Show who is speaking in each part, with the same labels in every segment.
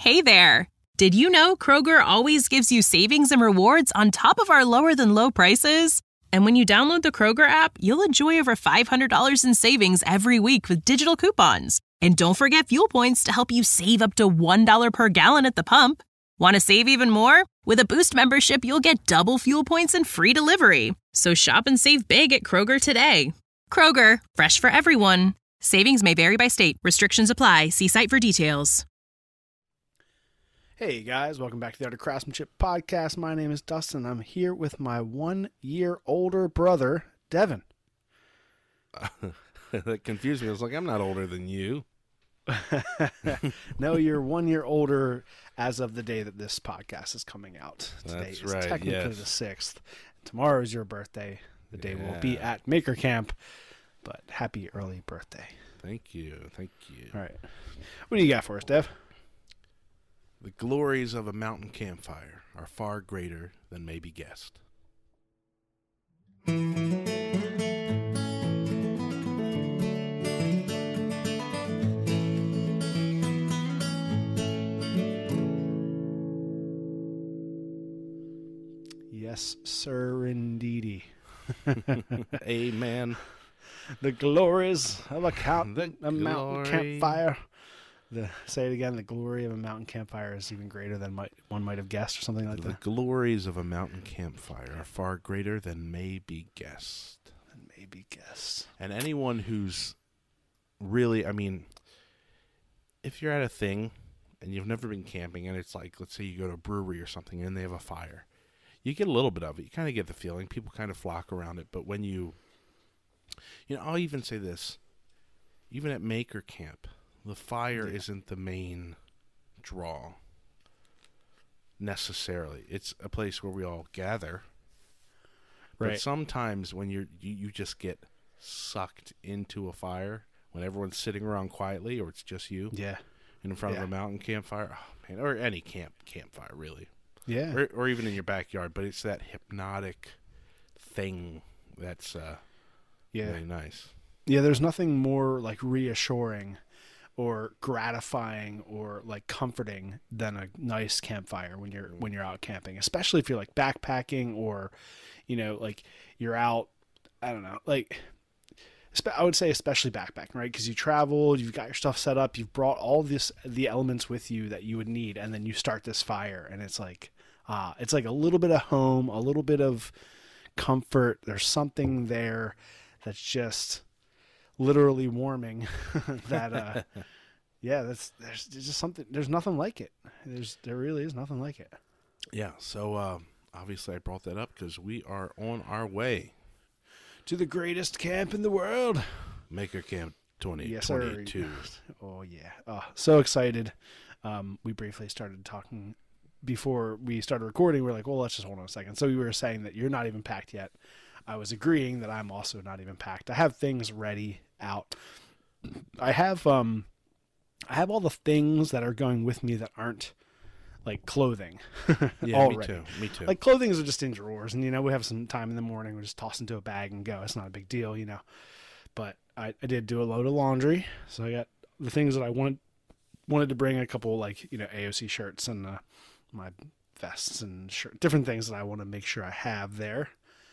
Speaker 1: Hey there! Did you know Kroger always gives you savings and rewards on top of our lower-than-low prices? And when you download the Kroger app, you'll enjoy over $500 in savings every week with digital coupons. And don't forget fuel points to help you save up to $1 per gallon at the pump. Want to save even more? With a Boost membership, you'll get double fuel points and free delivery. So shop and save big at Kroger today. Kroger, fresh for everyone. Savings may vary by state. Restrictions apply. See site for details.
Speaker 2: Hey guys, welcome back to the Art of Craftsmanship podcast. My name is Dustin. I'm here with my 1 year older brother, Devin.
Speaker 3: That confused me. I was like, I'm not older than you.
Speaker 2: No, you're 1 year older as of the day that this podcast is coming out. Today
Speaker 3: That's
Speaker 2: is
Speaker 3: right,
Speaker 2: technically
Speaker 3: yes.
Speaker 2: the 6th. Tomorrow is your birthday. The day will be at Maker Camp, but happy early birthday.
Speaker 3: Thank you. Thank you.
Speaker 2: All right. What do you got for us, Dev?
Speaker 3: The glories of a mountain campfire are far greater than may be guessed.
Speaker 2: Yes, sir, indeedy.
Speaker 3: Amen.
Speaker 2: The glories of a mountain
Speaker 3: glory.
Speaker 2: campfire. Say it again. The glory of a mountain campfire is even greater than one might have guessed, or something like
Speaker 3: The
Speaker 2: that.
Speaker 3: glories of a mountain campfire are far greater than may be guessed.
Speaker 2: And maybe guess.
Speaker 3: And anyone who's really, if you're at a thing and you've never been camping and it's like, let's say you go to a brewery or something and they have a fire, you get a little bit of it. You kind of get the feeling. People kind of flock around it. But when I'll even say this, even at Maker Camp, the fire isn't the main draw necessarily. It's a place where we all gather.
Speaker 2: Right.
Speaker 3: But sometimes when you just get sucked into a fire, when everyone's sitting around quietly or it's just you in front of a mountain campfire, oh man, or any campfire really.
Speaker 2: Yeah.
Speaker 3: Or even in your backyard, but it's that hypnotic thing that's really nice.
Speaker 2: Yeah, there's nothing more like reassuring or gratifying or like comforting than a nice campfire when you're out camping, especially if you're like backpacking or like you're out, I don't know, like I would say especially backpacking, right? Because you traveled, you've got your stuff set up, you've brought all the elements with you that you would need, and then you start this fire and it's like a little bit of home, a little bit of comfort. There's something there that's just literally warming that there's just something, there's nothing like it. There really is nothing like it.
Speaker 3: Yeah, so obviously I brought that up because we are on our way
Speaker 2: to the greatest camp in the world,
Speaker 3: Maker Camp 2022.
Speaker 2: Yes, oh yeah, so excited. We briefly started talking before we started recording. We're like, well, let's just hold on a second. So we were saying that you're not even packed yet. I was agreeing that I'm also not even packed. I have things ready out. I have all the things that are going with me that aren't like clothing.
Speaker 3: Yeah,
Speaker 2: already.
Speaker 3: Me too.
Speaker 2: Like clothing is just in drawers, and we have some time in the morning. We just toss into a bag and go. It's not a big deal, But I did do a load of laundry, so I got the things that I wanted to bring. A couple AOC shirts and my vests and different things that I want to make sure I have there.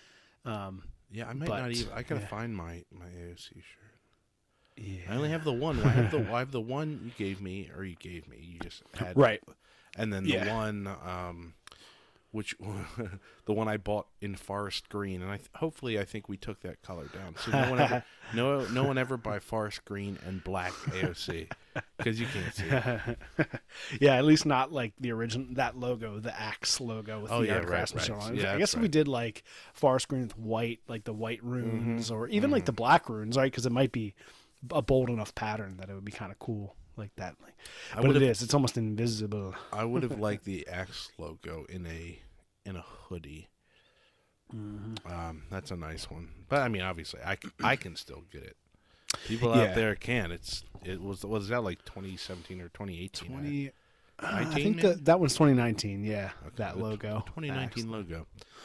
Speaker 3: Yeah, I might not even. I gotta find my AOC shirt.
Speaker 2: Yeah,
Speaker 3: I only have the one. I have the one you gave me, or you just had
Speaker 2: right,
Speaker 3: and then the one, which the one I bought in forest green, and I think we took that color down. So no one ever buy forest green and black AOC because you can't see it.
Speaker 2: Yeah, at least not like the original, that logo, the Axe logo with the Art of Craftsmanship on it.
Speaker 3: Yeah,
Speaker 2: I guess if we did like forest green with white, like the white runes, or even like the black runes, right? Because it might be a bold enough pattern that it would be kind of cool like that. But it's almost invisible.
Speaker 3: I would have liked the Axe logo in a hoodie. Mm-hmm. That's a nice one, but obviously I can still get it. People out there can. It was that like 2017 or 2018?
Speaker 2: I think that one's 2019. Yeah, okay, that logo.
Speaker 3: 2019 logo.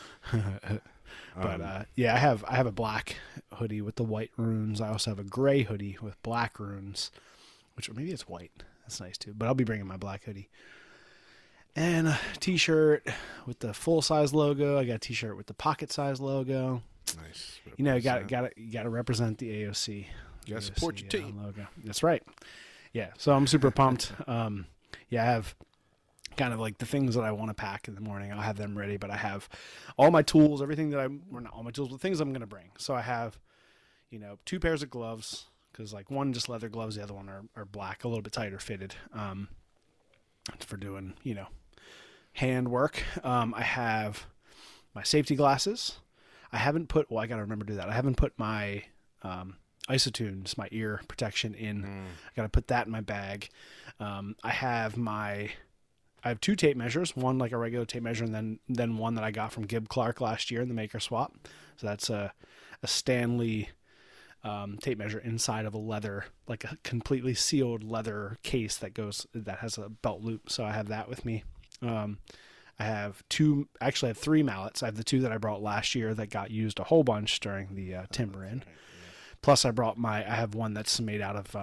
Speaker 2: But I have a black hoodie with the white runes. I also have a gray hoodie with black runes, which maybe it's white. That's nice too. But I'll be bringing my black hoodie. And a t-shirt with the full-size logo. I got a t-shirt with the pocket-size logo.
Speaker 3: Nice.
Speaker 2: You know, you got to represent the AOC.
Speaker 3: You got to support your team.
Speaker 2: Logo. That's right. Yeah, so I'm super pumped. I have kind of like the things that I want to pack in the morning. I'll have them ready, but I have all my tools, everything that not all my tools, but things I'm going to bring. So I have, 2 pairs of gloves, because like one just leather gloves, the other one are black, a little bit tighter fitted, for doing, hand work. I have my safety glasses. I haven't put, I got to remember to do that. I haven't put my Isotunes, my ear protection in. I got to put that in my bag. I have 2 tape measures, one like a regular tape measure, and then one that I got from Gib Clark last year in the Maker Swap. So that's a Stanley tape measure inside of a leather, like a completely sealed leather case that has a belt loop. So I have that with me. I have 3 mallets. I have the 2 that I brought last year that got used a whole bunch during the timber in. Plus I have one that's made out of,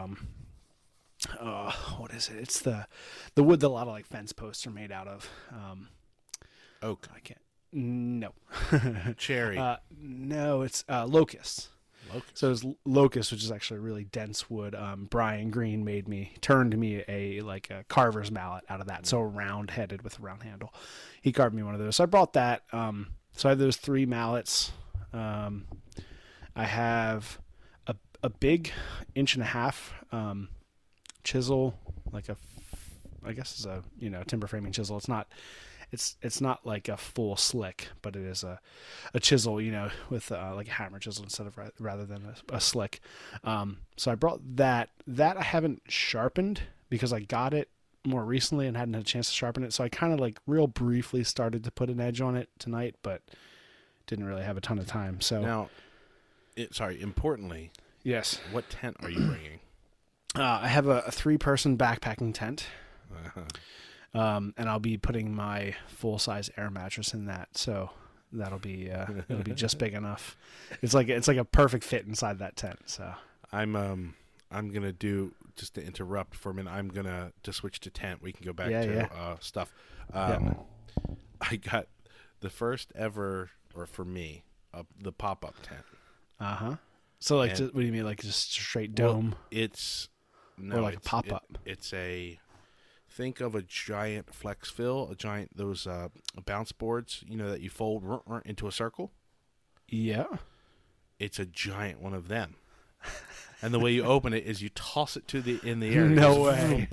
Speaker 2: what is it? It's the wood that a lot of like fence posts are made out of.
Speaker 3: Oak.
Speaker 2: I can't. No.
Speaker 3: Cherry.
Speaker 2: No, it's locust.
Speaker 3: Locust.
Speaker 2: So it's locust, which is actually a really dense wood. Brian Green turned me a carver's mallet out of that. So round-headed with a round handle. He carved me one of those. So I brought that. So I have those 3 mallets. I have a big 1.5 inch chisel, I guess it's a timber framing chisel. It's not like a full slick, but it is a chisel, with like a hammer chisel instead of rather than a slick. So I brought that. That I haven't sharpened because I got it more recently and hadn't had a chance to sharpen it. So I kind of like real briefly started to put an edge on it tonight, but didn't really have a ton of time. So
Speaker 3: now, importantly,
Speaker 2: yes.
Speaker 3: What tent are you bringing?
Speaker 2: I have a 3-person backpacking tent. And I'll be putting my full-size air mattress in that, so that'll be it'll be just big enough. It's like a perfect fit inside that tent. So
Speaker 3: I'm gonna do, just to interrupt for a minute. I'm gonna to switch to tent. We can go back to stuff. I got the first ever, or for me, the pop-up tent.
Speaker 2: So like, what do you mean, like just straight dome?
Speaker 3: Well,
Speaker 2: or like a pop-up.
Speaker 3: It's a. Think of a giant flex fill, those bounce boards, that you fold into a circle. Yeah. It's a giant one of them. And the way you open it is you toss it in the air.
Speaker 2: No way.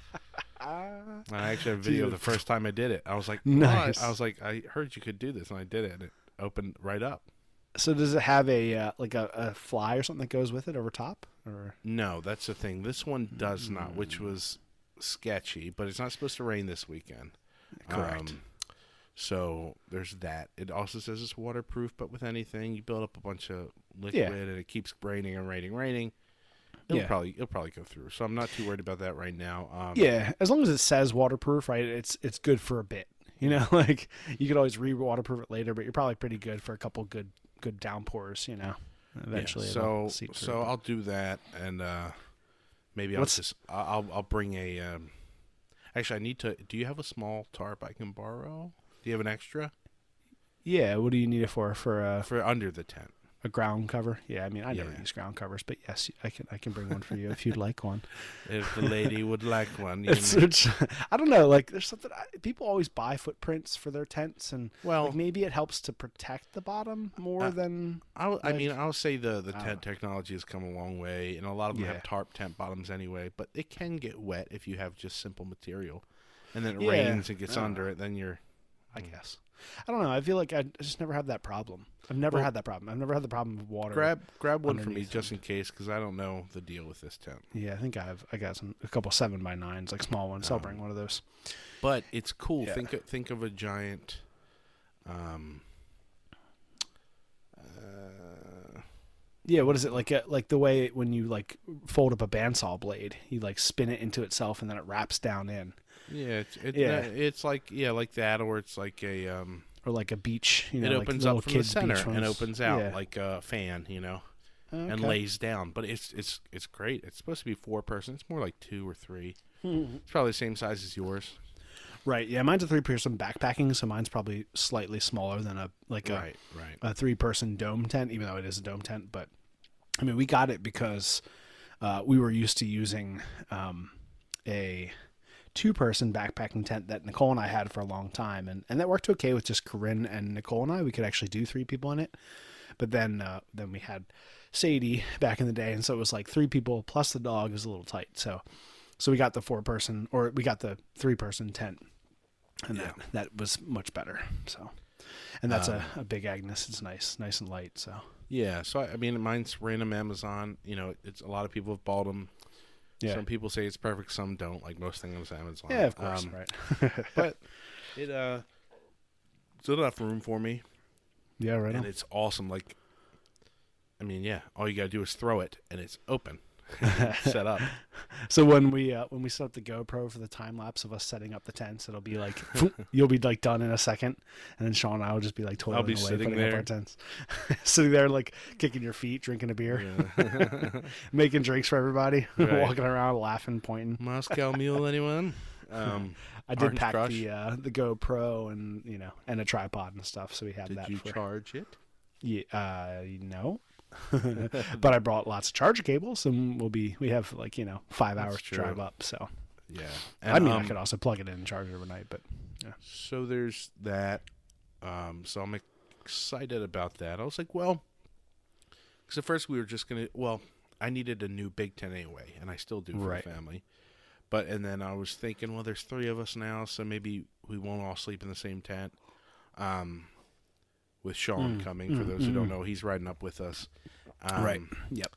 Speaker 3: I actually have a video of the first time I did it. I was like,
Speaker 2: nice.
Speaker 3: I was like, I heard you could do this, and I did it, and it opened right up.
Speaker 2: So does it have a fly or something that goes with it over top? Or
Speaker 3: no, that's the thing. This one does not, which was sketchy, but it's not supposed to rain this weekend.
Speaker 2: Correct.
Speaker 3: So there's that. It also says it's waterproof, but with anything, you build up a bunch of liquid and it keeps raining and raining. It'll probably go through. So I'm not too worried about that right now.
Speaker 2: As long as it says waterproof, right? It's good for a bit. Like you could always re-waterproof it later, but you're probably pretty good for a couple good downpours. Eventually.
Speaker 3: Yeah, so I'll do that, and maybe I'll bring a. Actually, I need to. Do you have a small tarp I can borrow? Do you have an extra?
Speaker 2: Yeah. What do you need it for? For
Speaker 3: under the tent.
Speaker 2: A ground cover? Yeah, I mean, I never use ground covers, but yes, I can bring one for you if you'd like one.
Speaker 3: If the lady would like one.
Speaker 2: I don't know. Like, there's something people always buy footprints for their tents, and maybe it helps to protect the bottom more than.
Speaker 3: I'll say the tent technology has come a long way, and a lot of them have tarp tent bottoms anyway. But it can get wet if you have just simple material, and then it rains and gets under it. Then you're.
Speaker 2: I guess. I don't know. I feel like I just never have that problem. I've never had that problem. I've never had the problem of water.
Speaker 3: Grab one for me just in case, because I don't know the deal with this tent.
Speaker 2: Yeah, I think I got a couple 7x9s, like small ones. So I'll bring one of those.
Speaker 3: But it's cool. Yeah. Think of a giant.
Speaker 2: Yeah, what is it like the way when you like fold up a bandsaw blade, you like spin it into itself and then it wraps down in.
Speaker 3: Yeah, it's like that, or it's like a
Speaker 2: or like a beach.
Speaker 3: It opens up from the center and opens out like a fan, and lays down. But it's great. It's supposed to be 4 person. It's more like 2 or 3. It's probably the same size as yours.
Speaker 2: Right. Yeah, mine's a 3-person backpacking, so mine's probably slightly smaller than a
Speaker 3: Right.
Speaker 2: a 3-person dome tent, even though it is a dome tent. But I mean, we got it because we were used to using a 2-person backpacking tent that Nicole and I had for a long time, and that worked okay with just Corinne and Nicole and I. We could actually do 3 people in it, but then we had Sadie back in the day, and so it was like 3 people plus the dog is a little tight. So we got the 4-person, or we got the 3-person tent, and that was much better. So, and that's a big Agnes. It's nice and light. So
Speaker 3: yeah. So I mean, mine's random Amazon. You know, it's a lot of people have bought them.
Speaker 2: yeah,
Speaker 3: Some people say it's perfect, some don't. Like most things on Amazon.
Speaker 2: yeah, of course, right.
Speaker 3: But it's enough room for me,
Speaker 2: Yeah, right.
Speaker 3: and it's awesome. Like, I mean, yeah, all you gotta do is throw it, and it's open, set up.
Speaker 2: So when we set up the GoPro for the time lapse of us setting up the tents, it'll be like you'll be like done in a second, and then Sean and I will just be like toiling away
Speaker 3: sitting
Speaker 2: putting up
Speaker 3: there.
Speaker 2: our tents, sitting there like kicking your feet, drinking a beer,
Speaker 3: Yeah.
Speaker 2: making drinks for everybody,
Speaker 3: Right.
Speaker 2: walking around, laughing, pointing.
Speaker 3: Moscow Mule, anyone?
Speaker 2: I did
Speaker 3: Orange
Speaker 2: pack
Speaker 3: Crush?
Speaker 2: the GoPro and and a tripod and stuff, so we have
Speaker 3: Did
Speaker 2: that.
Speaker 3: you
Speaker 2: for,
Speaker 3: charge it?
Speaker 2: Yeah, no. But I brought lots of charger cables, and we have 5 hours to
Speaker 3: true.
Speaker 2: drive up. So
Speaker 3: Yeah.
Speaker 2: I mean, I could also plug it in and charge it overnight, but yeah.
Speaker 3: So there's that. So I'm excited about that. I was like, well, because at first we were just going to, I needed a new big tent anyway, and I still do for
Speaker 2: Right.
Speaker 3: the family. And then I was thinking, well, there's 3 of us now, so maybe we won't all sleep in the same tent. With Sean coming, for those who don't know, he's riding up with us.
Speaker 2: Right. Yep.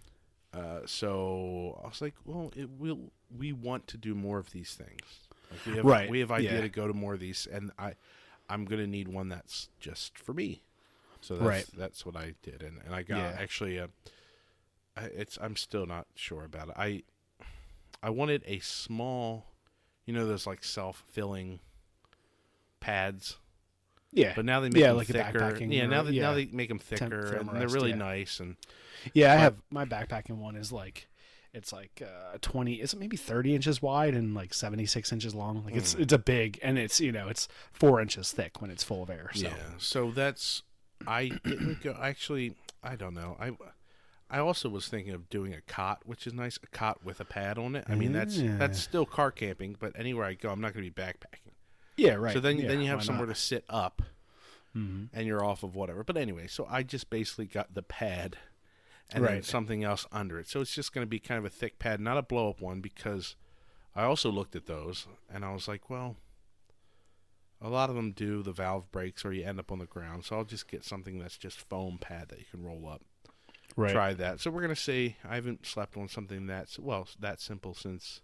Speaker 3: So I was like, well, we want to do more of these things. Like we have idea to go to more of these, and I'm gonna need one that's just for me. So that's what I did, and I got actually I'm still not sure about it. I wanted a small, those like self-filling pads.
Speaker 2: Yeah.
Speaker 3: But now they make them
Speaker 2: like
Speaker 3: thicker.
Speaker 2: a backpacking.
Speaker 3: Yeah, now they make them thicker, and they're
Speaker 2: armrest,
Speaker 3: really nice. And
Speaker 2: yeah, I have my backpacking one is like, it's like 20, is it maybe 30 inches wide and like 76 inches long? Like it's a big, and it's it's 4 inches thick when it's full of air. So.
Speaker 3: Yeah, so that's I didn't go. Actually, I don't know. I also was thinking of doing a cot, which is nice, a cot with a pad on it. I mean, that's still car camping, but anywhere I go, I'm not going to be backpacking.
Speaker 2: Yeah, right.
Speaker 3: So then you
Speaker 2: why
Speaker 3: have somewhere
Speaker 2: not?
Speaker 3: to sit up, and you're off of whatever. But anyway, so I just basically got the pad and then something else under it. So it's just going to be kind of a thick pad, not a blow-up one, because I also looked at those, and I was like, well, a lot of them do the valve breaks or you end up on the ground. So I'll just get something that's just foam pad that you can roll up.
Speaker 2: Right.
Speaker 3: Try that. So we're going to say I haven't slept on something that simple since,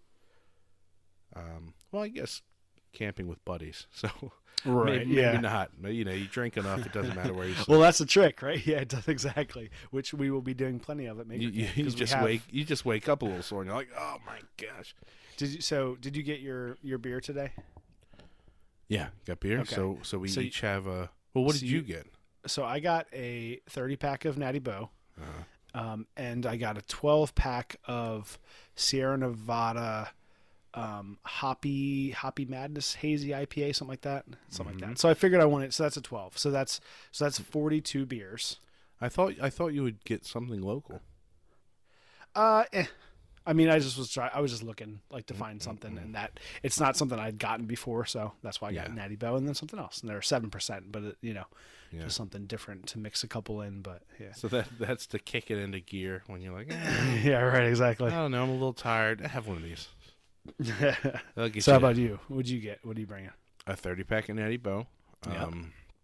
Speaker 3: I guess camping with buddies. So
Speaker 2: Right.
Speaker 3: maybe not. You drink enough, it doesn't matter where you sleep.
Speaker 2: Well, that's the trick, right? Yeah, it does exactly. Which we will be doing plenty of it. Maybe
Speaker 3: You just wake up a little sore and you're like, oh my gosh.
Speaker 2: Did you get your beer today?
Speaker 3: Yeah, got beer.
Speaker 2: Okay.
Speaker 3: So we
Speaker 2: So
Speaker 3: each have a. Well, what
Speaker 2: so
Speaker 3: did you get?
Speaker 2: So I got a 30-pack of Natty Boh, and I got a 12-pack of Sierra Nevada Hoppy Madness Hazy IPA, something like that. Like that. So I figured I wanted. So that's a 12. So that's 42 beers.
Speaker 3: I thought you would get something local.
Speaker 2: I mean, I was just looking to find something, and that it's not something I'd gotten before, so that's why I got Natty Boh and then something else. And they're 7%, but just something different to mix a couple in. But yeah,
Speaker 3: So that's to kick it into gear when you're like,
Speaker 2: yeah, right, exactly.
Speaker 3: I don't know, I'm a little tired. I have one of these. That'll get
Speaker 2: So how
Speaker 3: you
Speaker 2: about you? What'd you get? What are you bringing?
Speaker 3: a 30-pack of Natty Boh,
Speaker 2: Yep.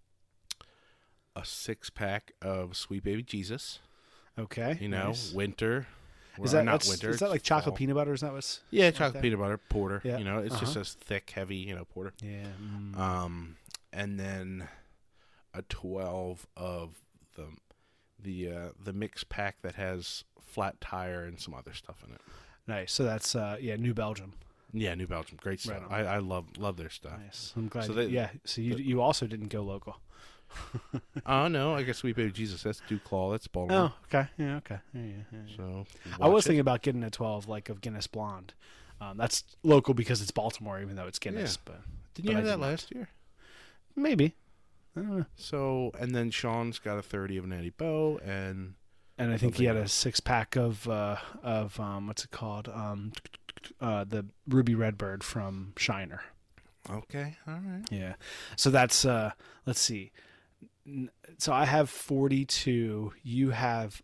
Speaker 3: a 6-pack of Sweet Baby Jesus.
Speaker 2: Okay, nice.
Speaker 3: Winter.
Speaker 2: Is
Speaker 3: Well,
Speaker 2: that
Speaker 3: not winter?
Speaker 2: Is that like
Speaker 3: it's
Speaker 2: chocolate
Speaker 3: fall.
Speaker 2: peanut butter? Is that what's?
Speaker 3: Yeah,
Speaker 2: like
Speaker 3: chocolate
Speaker 2: that?
Speaker 3: peanut butter porter.
Speaker 2: Yeah.
Speaker 3: It's just a thick, heavy, porter.
Speaker 2: Yeah.
Speaker 3: And then a 12 of the mix pack that has flat tire and some other stuff in it.
Speaker 2: Nice. So that's New Belgium.
Speaker 3: Yeah, New Belgium, great stuff.
Speaker 2: Right
Speaker 3: I love their stuff.
Speaker 2: Nice. I'm glad.
Speaker 3: So
Speaker 2: So you also didn't go local.
Speaker 3: Oh no, I guess Sweet Baby Jesus. That's Duclaw. That's Baltimore.
Speaker 2: Oh, okay. Yeah, okay. Yeah.
Speaker 3: So
Speaker 2: I was
Speaker 3: watch it.
Speaker 2: thinking about getting a 12 of Guinness Blonde, That's local because it's Baltimore, even though it's Guinness.
Speaker 3: Yeah.
Speaker 2: But
Speaker 3: Didn't you have that last year?
Speaker 2: maybe. I don't know.
Speaker 3: So, and then Sean's got a 30 of Natty Boh, and
Speaker 2: And I think he had a 6-pack of what's it called? The Ruby Redbird from Shiner.
Speaker 3: okay, all right.
Speaker 2: Yeah. So that's let's see. So I have 42, you have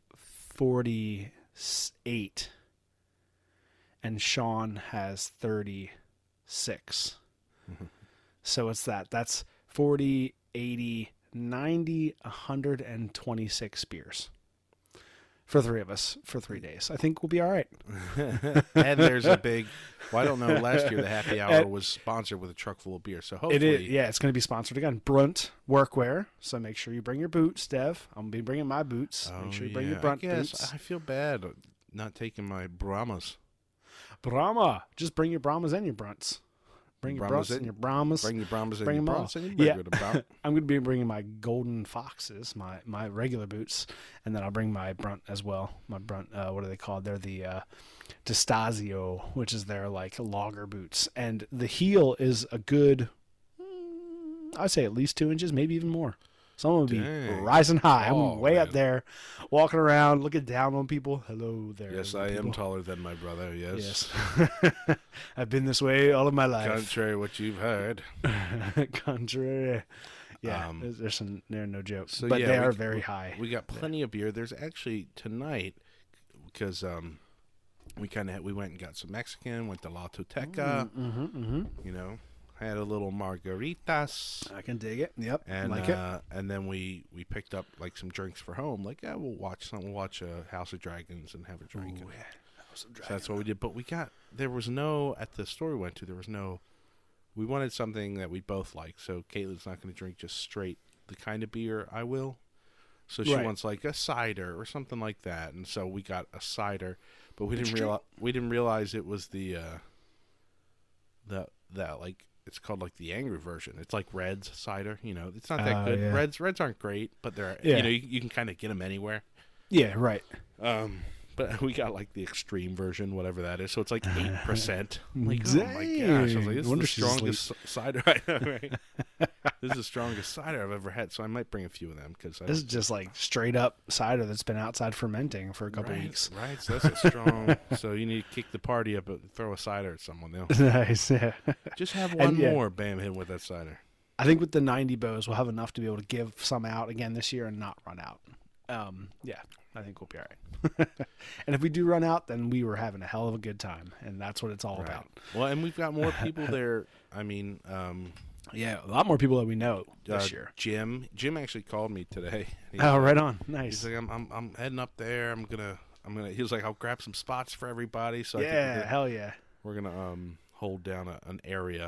Speaker 2: 48, and Sean has 36. So it's that's 40, 80, 90, 126 beers for 3 of us for 3 days. I think we'll be all right.
Speaker 3: And there's a big, well, I don't know, last year the happy hour was sponsored with a truck full of beer. So hopefully.
Speaker 2: It is, yeah, it's going to be sponsored again. Brunt Workwear. So make sure you bring your boots, Dev. I'm going to be bringing my boots. Make sure you bring your Brunt boots.
Speaker 3: I feel bad not taking my Brahmas.
Speaker 2: Brahma. Just bring your Brahmas and your Brunts. Bring your Brunts and your Brahmas.
Speaker 3: Bring your Brahmas and
Speaker 2: Bring
Speaker 3: your
Speaker 2: them all.
Speaker 3: Brahmas and your
Speaker 2: Yeah. I'm going to be bringing my Golden Foxes, my regular boots, and then I'll bring my Brunt as well. My Brunt, what are they called? They're the Destasio, which is their like logger boots. And the heel is a good, I'd say at least 2 inches, maybe even more. So I'm going to be rising high. I'm way up there, walking around, looking down on people. Hello there.
Speaker 3: Yes, I am taller than my brother, yes.
Speaker 2: I've been this way all of my life.
Speaker 3: Contrary to what you've heard.
Speaker 2: Contrary. Yeah, there's no joke.
Speaker 3: So
Speaker 2: but
Speaker 3: yeah,
Speaker 2: they are very high.
Speaker 3: We got plenty of beer. There's actually tonight, because we went and got some Mexican, went to La Toteca, you know, had a little margaritas.
Speaker 2: I can dig it. Yep,
Speaker 3: and
Speaker 2: like it.
Speaker 3: And then we picked up like some drinks for home. Like, yeah, we'll watch House of Dragons and have a drink.
Speaker 2: Ooh, yeah. House of Dragons.
Speaker 3: So that's what we did. But at the store we went to, we wanted something that we both like. So Caitlin's not going to drink just straight the kind of beer I will. So she wants like a cider or something like that. And so we got a cider, but we didn't realize it was the like, it's called like the angry version. It's like Red's cider, you know. It's not that good.
Speaker 2: Yeah.
Speaker 3: Reds aren't great, but they're you know, you can kind of get them anywhere.
Speaker 2: Yeah, right.
Speaker 3: But we got like the extreme version, whatever that is. So it's like 8%. Like,
Speaker 2: Dang.
Speaker 3: oh my gosh! I was like, this is the
Speaker 2: she's
Speaker 3: strongest cider I know, right? This is the strongest cider I've ever had. So I might bring a few of them because
Speaker 2: This is just like straight up cider that's been outside fermenting for a couple weeks.
Speaker 3: Right. So that's a strong. So you need to kick the party up and throw a cider at someone else.
Speaker 2: Nice. Yeah.
Speaker 3: Just have one more. Bam! Hit with that cider.
Speaker 2: I think with the 90 bows, we'll have enough to be able to give some out again this year and not run out. Yeah, I think we'll be all right. And if we do run out, then we were having a hell of a good time, and that's what it's all about.
Speaker 3: Well, and we've got more people there. I mean,
Speaker 2: yeah, a lot more people that we know this year.
Speaker 3: Jim actually called me today.
Speaker 2: Right on. Nice.
Speaker 3: He's like, I'm heading up there. I'm gonna. He was like, I'll grab some spots for everybody. So
Speaker 2: yeah,
Speaker 3: I think
Speaker 2: hell yeah.
Speaker 3: We're gonna hold down an area.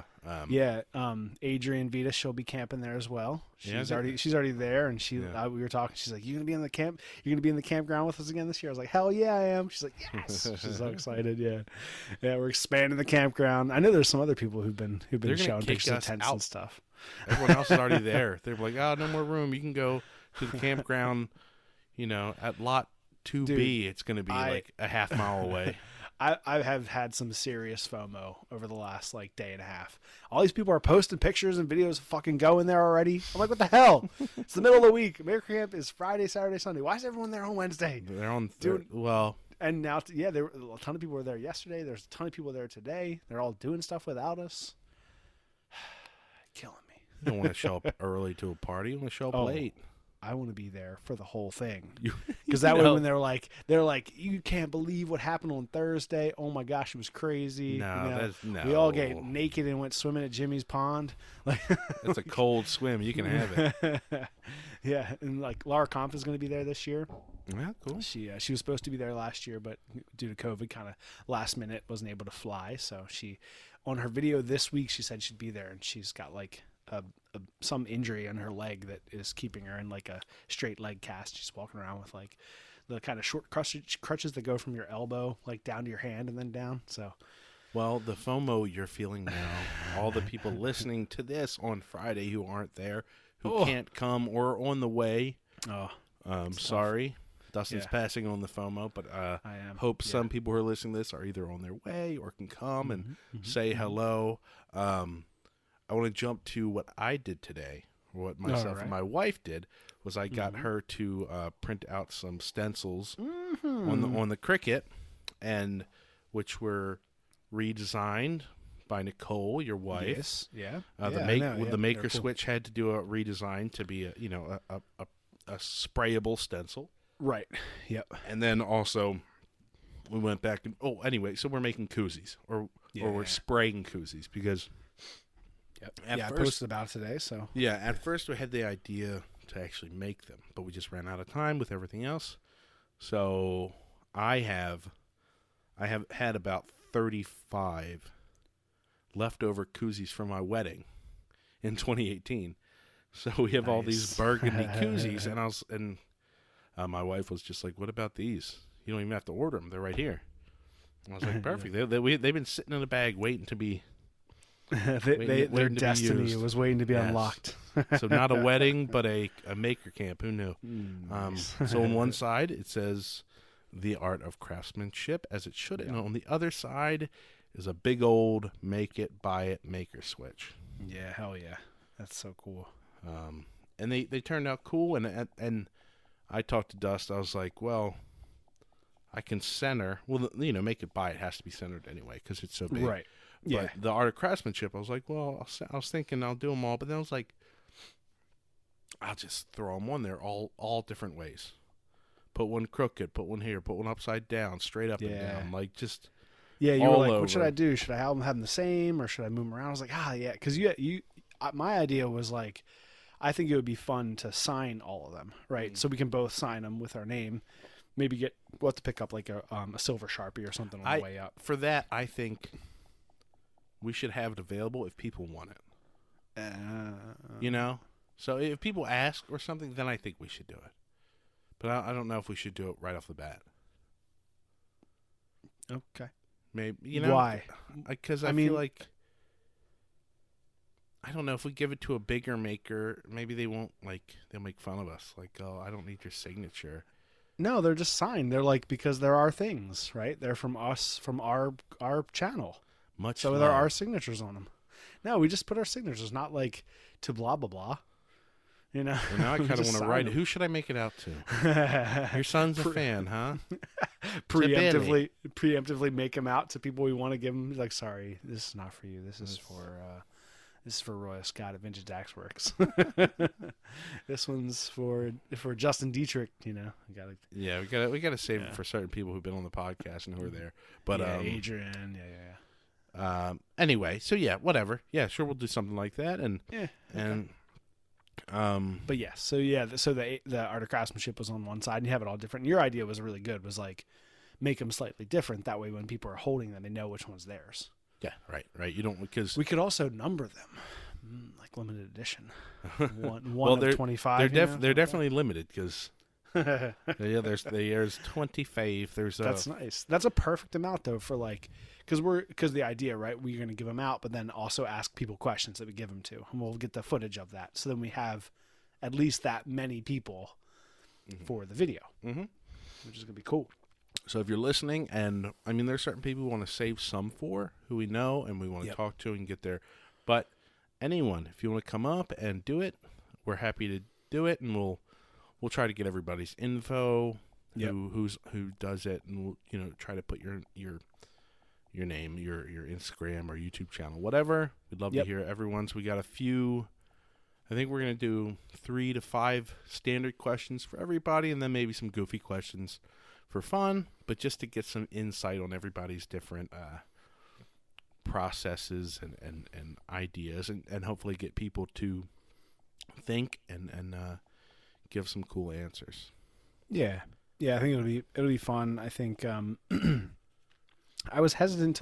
Speaker 2: Adrian Vita, she'll be camping there as well. She's already there, and we were talking. She's like, "You gonna be in the camp? You're gonna be in the campground with us again this year?" I was like, "Hell yeah, I am." She's like, "Yes!" She's so excited. Yeah, we're expanding the campground. I know there's some other people who've been showing pictures of tents and stuff.
Speaker 3: Everyone else is already there. They're like, "Oh, no more room. You can go to the campground. You know, at lot 2B. Dude, it's gonna be like a half mile away."
Speaker 2: I have had some serious FOMO over the last like day and a half. All these people are posting pictures and videos of fucking going there already. I'm like, what the hell? It's the middle of the week. America Camp is Friday, Saturday, Sunday. Why is everyone there on Wednesday?
Speaker 3: They're on
Speaker 2: and now there were a ton of people were there yesterday. There's a ton of people there today. They're all doing stuff without us. Killing me.
Speaker 3: You don't want to show up early to a party. You want to show up late.
Speaker 2: I want to be there for the whole thing, because that way when they're like, you can't believe what happened on Thursday. Oh my gosh, it was crazy.
Speaker 3: No.
Speaker 2: We all get naked and went swimming at Jimmy's pond. Like,
Speaker 3: it's a cold swim. You can have it.
Speaker 2: Yeah, and like Laura Kampf is going to be there this year.
Speaker 3: Yeah, cool.
Speaker 2: She was supposed to be there last year, but due to COVID, kind of last minute, wasn't able to fly. So she, on her video this week, she said she'd be there, and she's got like some injury on her leg that is keeping her in like a straight leg cast. She's walking around with like the kind of short crutches that go from your elbow like down to your hand and then down. So,
Speaker 3: well, the FOMO you're feeling now, all the people listening to this on Friday who aren't there, who can't come or are on the way. Sorry. Dustin's
Speaker 2: Yeah.
Speaker 3: passing on the FOMO, but
Speaker 2: I am.
Speaker 3: hope
Speaker 2: Yeah.
Speaker 3: some people who are listening to this are either on their way or can come and
Speaker 2: Mhm,
Speaker 3: say hello. I want to jump to what I did today. What myself and my wife did was I got her to print out some stencils on the Cricut, and which were redesigned by Nicole, your wife.
Speaker 2: Yes. Yeah.
Speaker 3: The Maker Switch had to do a redesign to be a sprayable stencil.
Speaker 2: Right. Yep.
Speaker 3: And then also we went back and so we're making koozies or we're spraying koozies because
Speaker 2: Yep.
Speaker 3: At
Speaker 2: I
Speaker 3: first-
Speaker 2: posted about it today. So
Speaker 3: at first we had the idea to actually make them, but we just ran out of time with everything else. So I have had about 35 leftover koozies from my wedding in 2018. So we have all these
Speaker 2: Nice.
Speaker 3: burgundy koozies, and my wife was just like, "What about these? You don't even have to order them; they're right here." And I was like, "Perfect. They've been sitting in a bag waiting to be."
Speaker 2: their
Speaker 3: waiting to be
Speaker 2: destiny
Speaker 3: used.
Speaker 2: was waiting to be
Speaker 3: Yes.
Speaker 2: unlocked.
Speaker 3: So not a wedding, but a maker camp. Who knew?
Speaker 2: Nice.
Speaker 3: So on one side it says "The Art of Craftsmanship," as it should, and on the other side is a big old "Make It, Buy It" Maker Switch.
Speaker 2: Yeah, hell yeah, that's so cool.
Speaker 3: And they turned out cool. And I talked to Dust. I was like, well, I can center. Well, Make It, Buy It has to be centered anyway because it's so big.
Speaker 2: Right. Yeah.
Speaker 3: But the Art of Craftsmanship, I was like, well, I was thinking I'll do them all, but then I was like, I'll just throw them on there all different ways. Put one crooked, put one here, put one upside down, straight up and
Speaker 2: Yeah.
Speaker 3: down, like just
Speaker 2: Yeah, you were
Speaker 3: all
Speaker 2: like,
Speaker 3: over.
Speaker 2: what should I do? Should I have them the same, or should I move them around? I was like, yeah, because my idea was like, I think it would be fun to sign all of them, right? So we can both sign them with our name. Maybe we'll have to pick up like a silver Sharpie or something on the way up.
Speaker 3: For that, I think we should have it available if people want it. So if people ask or something, then I think we should do it. But I don't know if we should do it right off the bat.
Speaker 2: Okay.
Speaker 3: Maybe
Speaker 2: Why?
Speaker 3: Because
Speaker 2: I
Speaker 3: I
Speaker 2: mean-
Speaker 3: feel like I don't know if we give it to a bigger maker, maybe they won't they'll make fun of us. Like, oh, I don't need your signature.
Speaker 2: No, they're just signed. They're like, because there are things, right? They're from us, from our channel.
Speaker 3: Much
Speaker 2: So
Speaker 3: love.
Speaker 2: there are signatures on them. No, we just put our signatures, not like to blah, blah, blah.
Speaker 3: Well, now I
Speaker 2: We
Speaker 3: kind of
Speaker 2: just
Speaker 3: want to
Speaker 2: sign
Speaker 3: write it.
Speaker 2: them.
Speaker 3: Who should I make it out to? Your son's a fan, huh?
Speaker 2: preemptively make them out to people we want to give them. Like, sorry, this is not for you. This is for Royal Scott at Vintage Dax Works. This one's for Justin Dietrich. Gotta,
Speaker 3: Yeah, we gotta save it for certain people who've been on the podcast and who are there. But
Speaker 2: Adrian, yeah.
Speaker 3: anyway, so yeah, whatever. Yeah, sure, we'll do something like that. And
Speaker 2: Yeah,
Speaker 3: and
Speaker 2: But yes, so the art of craftsmanship was on one side, and you have it all different. Your idea was really good. Was like make them slightly different. That way, when people are holding them, they know which one's theirs.
Speaker 3: yeah, right. You don't because
Speaker 2: We could also number them, like limited edition. One
Speaker 3: well,
Speaker 2: of
Speaker 3: they're
Speaker 2: 25.
Speaker 3: they're definitely limited because there's 25.
Speaker 2: That's nice. That's a perfect amount though for like because the idea, right? We're going to give them out, but then also ask people questions that we give them to, and we'll get the footage of that. So then we have at least that many people for the video, which is going to be cool.
Speaker 3: So if you're listening, and I mean, there's certain people we want to save some for who we know and we want to talk to and get there. But anyone, if you want to come up and do it, we're happy to do it, and we'll try to get everybody's info, who does it, and we'll try to put your name, your Instagram or YouTube channel, whatever. We'd love to hear everyone's. We got a few. I think we're gonna do 3 to 5 standard questions for everybody, and then maybe some goofy questions for fun, but just to get some insight on everybody's different processes and ideas, and hopefully get people to think and give some cool answers.
Speaker 2: Yeah, I think it'll be fun. I think I was hesitant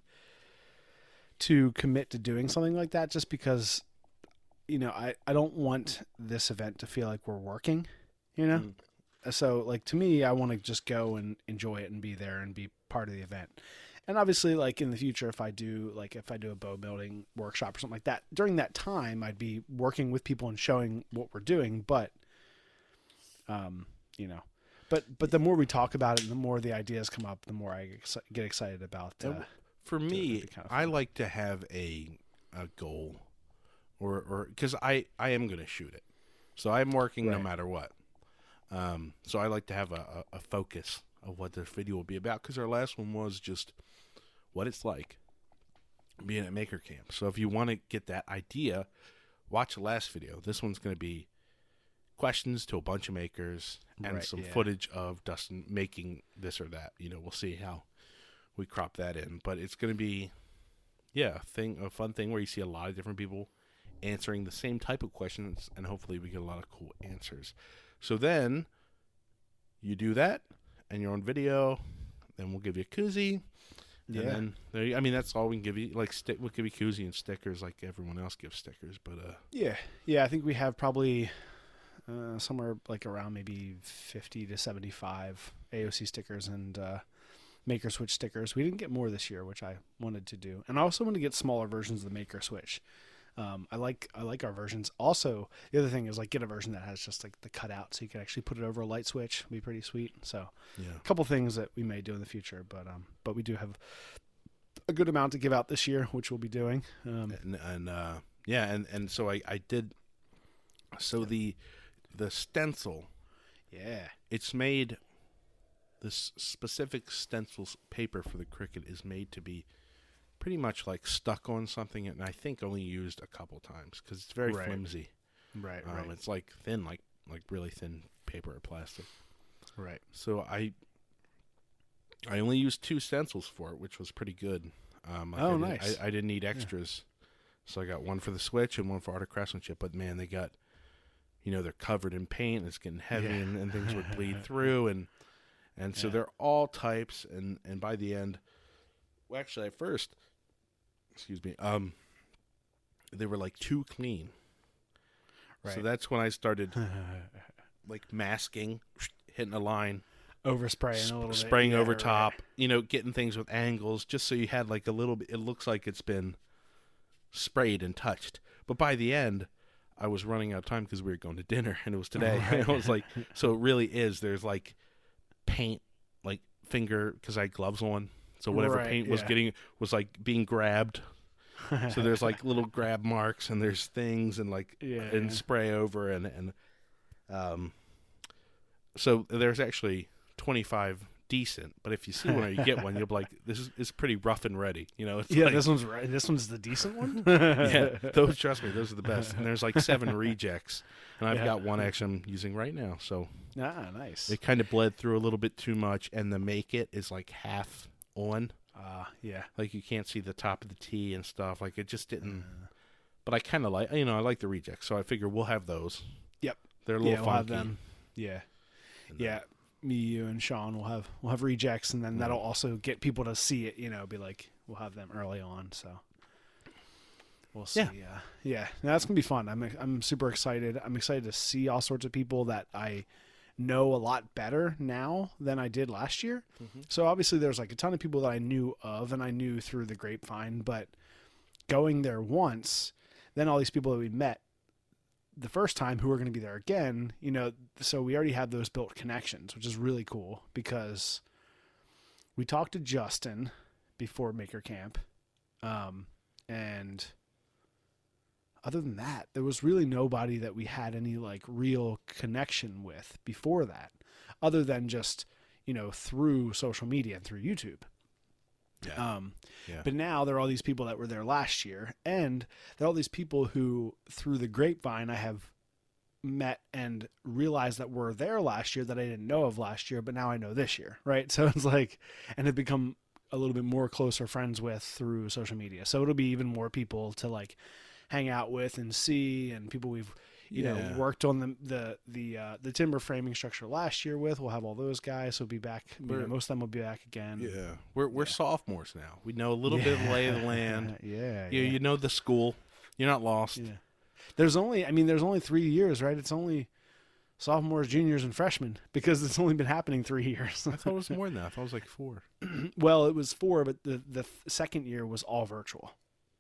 Speaker 2: to commit to doing something like that, just because I don't want this event to feel like we're working. So like to me, I want to just go and enjoy it and be there and be part of the event. And obviously, like in the future, if I do a bow building workshop or something like that, during that time, I'd be working with people and showing what we're doing. But, But the more we talk about it and the more the ideas come up, the more I get excited about
Speaker 3: for me,
Speaker 2: kind of
Speaker 3: I like to have a goal, or because I am going to shoot it, so I'm working no matter what. So I like to have a focus of what this video will be about, because our last one was just what it's like being at Maker Camp. So if you want to get that idea, watch the last video. This one's going to be questions to a bunch of makers and some footage of Dustin making this or that. We'll see how we crop that in, but it's going to be a fun thing where you see a lot of different people answering the same type of questions, and hopefully we get a lot of cool answers. So then you do that and you're on video, then we'll give you a koozie. And then that's all we can give you. Like, we'll give you koozie and stickers like everyone else gives stickers. But
Speaker 2: I think we have probably somewhere like around maybe 50 to 75 AOC stickers and Maker Switch stickers. We didn't get more this year, which I wanted to do, and I also want to get smaller versions of the Maker Switch. I like our versions. Also, the other thing is like get a version that has just like the cutout, so you can actually put it over a light switch. It'd be pretty sweet. So, a couple things that we may do in the future, but we do have a good amount to give out this year, which we'll be doing.
Speaker 3: And so I did. So the stencil, it's made. This specific stencil paper for the Cricut is made to be pretty much like stuck on something, and I think only used a couple times because it's very flimsy.
Speaker 2: Right.
Speaker 3: It's like thin, like really thin paper or plastic.
Speaker 2: Right.
Speaker 3: So I only used 2 stencils for it, which was pretty good.
Speaker 2: Nice.
Speaker 3: I didn't need extras, so I got one for the Switch and one for Art of Craftsmanship. But man, they got, they're covered in paint. It's getting heavy, and things would bleed through, and so they're all types. And by the end, well, actually at first, they were like too clean. Right. So that's when I started like masking, hitting a line,
Speaker 2: overspraying a little bit,
Speaker 3: spraying over top, getting things with angles, just so you had like a little bit. It looks like it's been sprayed and touched. But by the end, I was running out of time because we were going to dinner, and it was today. Right. And I was like, so it really is. There's like paint, like finger, because I had gloves on. So whatever paint was getting was like being grabbed. So there's like little grab marks, and there's things, and like and spray over, and so there's actually 25 decent. But if you see one or you get one, you'll be like, this is pretty rough and ready. It's like,
Speaker 2: this one's right. This one's the decent one.
Speaker 3: Those, trust me, those are the best. And there's like 7 rejects, and I've got one actually I'm using right now. So
Speaker 2: nice.
Speaker 3: It kind of bled through a little bit too much, and the make it is like half on. Like you can't see the top of the T and stuff. Like it just didn't. But I kind of like, I like the rejects, so I figure we'll have those.
Speaker 2: Yep,
Speaker 3: they're a little funky.
Speaker 2: We'll have them. Me, you, and Sean will have rejects, and then that'll also get people to see it. Be like, we'll have them early on. So we'll see. No, that's gonna be fun. I'm super excited. I'm excited to see all sorts of people that I know a lot better now than I did last year. So obviously there's like a ton of people that I knew of and I knew through the grapevine, but going there once, then all these people that we met the first time who are going to be there again, so we already have those built connections, which is really cool because we talked to Justin before Maker Camp. And other than that, there was really nobody that we had any like real connection with before that, other than just, through social media and through YouTube. But now there are all these people that were there last year, and there are all these people who through the grapevine I have met and realized that were there last year that I didn't know of last year, but now I know this year. Right. So it's like, and have become a little bit more closer friends with through social media. So it'll be even more people to like hang out with and see, and people we've worked on the timber framing structure last year with. We'll have all those guys. So we'll be back. Most of them will be back again.
Speaker 3: Yeah, we're sophomores now. We know a little bit of the lay of the land. You know the school. You're not lost.
Speaker 2: Yeah. There's only 3 years, right? It's only sophomores, juniors, and freshmen because it's only been happening 3 years.
Speaker 3: I thought it was more than that. I thought it was like 4.
Speaker 2: Well, it was 4, but the second year was all virtual.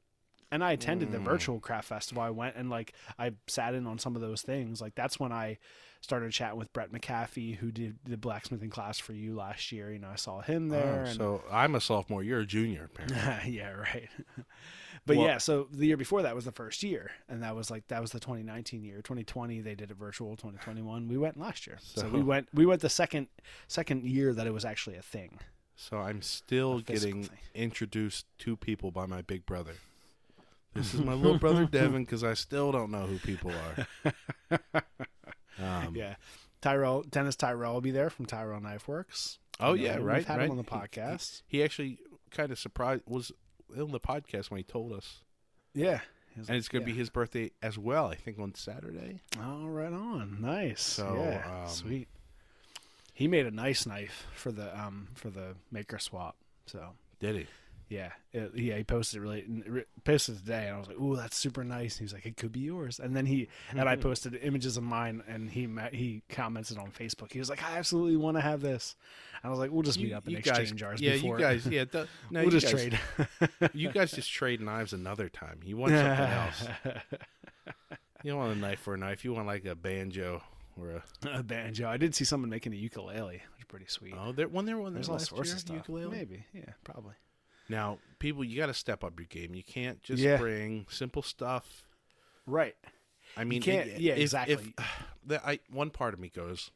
Speaker 2: And I attended the virtual craft festival. I went and like I sat in on some of those things. Like that's when I started chatting with Brett McAfee, who did the blacksmithing class for you last year. You know, I saw him there. And
Speaker 3: So I'm a sophomore. You're a junior, apparently.
Speaker 2: yeah, right. But
Speaker 3: Well-
Speaker 2: yeah, so the year before that was the first year, and that was the 2019 year. 2020 they did it virtual. 2021 we went last year. So we went the second year that it was actually a thing.
Speaker 3: So I'm still
Speaker 2: A physical
Speaker 3: getting
Speaker 2: thing.
Speaker 3: introduced to people by my big brother. This is my little brother Devin, because I still don't know who people are.
Speaker 2: Yeah, Dennis Tyrell will be there from Tyrell Knife Works.
Speaker 3: Oh
Speaker 2: You know,
Speaker 3: yeah,
Speaker 2: we've
Speaker 3: right.
Speaker 2: had
Speaker 3: right.
Speaker 2: him on the podcast.
Speaker 3: He actually kind of was in the podcast when he told us,
Speaker 2: Yeah, He was
Speaker 3: and
Speaker 2: like,
Speaker 3: it's going to be his birthday as well. I think on Saturday.
Speaker 2: Oh, right on. Nice.
Speaker 3: So,
Speaker 2: yeah, sweet. He made a nice knife for the maker swap. So
Speaker 3: Did he?
Speaker 2: yeah, he posted it posted it today, and I was like, "Ooh, that's super nice." And he was like, "It could be yours." And then I posted images of mine, and he commented on Facebook. He was like, "I absolutely want to have this." And I was like, "We'll just meet up and exchange ours."
Speaker 3: Yeah,
Speaker 2: before
Speaker 3: you guys. Yeah, no,
Speaker 2: we'll
Speaker 3: you
Speaker 2: just
Speaker 3: guys,
Speaker 2: trade.
Speaker 3: You guys just trade knives another time. You want something else. You don't want a knife for a knife. You want like a banjo or
Speaker 2: A banjo. I did see someone making a ukulele, which is pretty sweet.
Speaker 3: there
Speaker 2: There's all
Speaker 3: last
Speaker 2: sorts
Speaker 3: year,
Speaker 2: of stuff.
Speaker 3: ukulele?
Speaker 2: Maybe, yeah, probably.
Speaker 3: Now, people, you got to step up your game. You can't just
Speaker 2: Yeah.
Speaker 3: bring simple stuff.
Speaker 2: Right.
Speaker 3: I mean,
Speaker 2: can't- yeah, exactly.
Speaker 3: One part of me goes,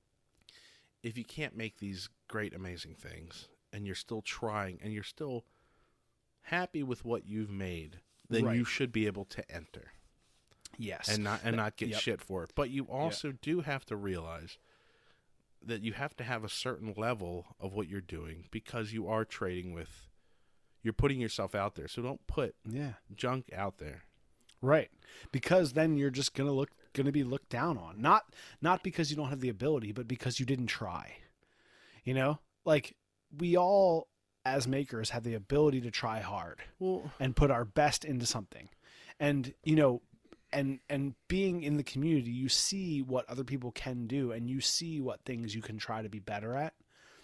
Speaker 3: if you can't make these great, amazing things, and you're still trying, and you're still happy with what you've made, then
Speaker 2: Right.
Speaker 3: you should be able to enter
Speaker 2: Yes.
Speaker 3: and not get
Speaker 2: yep.
Speaker 3: shit for it. But you also do have to realize that you have to have a certain level of what you're doing, because you are trading with. You're putting yourself out there, so don't put
Speaker 2: Yeah.
Speaker 3: junk out there.
Speaker 2: Right. Because then you're just gonna be looked down on. Not because you don't have the ability, but because you didn't try. You know? Like we all as makers have the ability to try hard
Speaker 3: Well,
Speaker 2: and put our best into something. And you know, and being in the community, you see what other people can do, and you see what things you can try to be better at.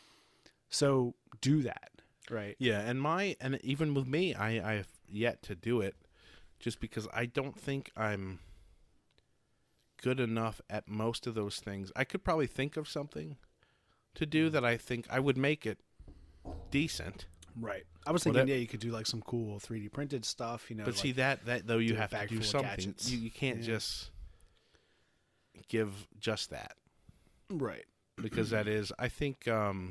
Speaker 2: So do that. Right.
Speaker 3: yeah, and even with me, I have yet to do it, just because I don't think I'm good enough at most of those things. I could probably think of something to do that I think I would make it decent.
Speaker 2: Right. I was thinking, you could do like some cool 3D printed stuff, you know.
Speaker 3: But
Speaker 2: like,
Speaker 3: see that though, you
Speaker 2: do a
Speaker 3: have to
Speaker 2: bag
Speaker 3: do
Speaker 2: full of
Speaker 3: something.
Speaker 2: gadgets.
Speaker 3: You can't just give just that,
Speaker 2: right.
Speaker 3: because that is, I think,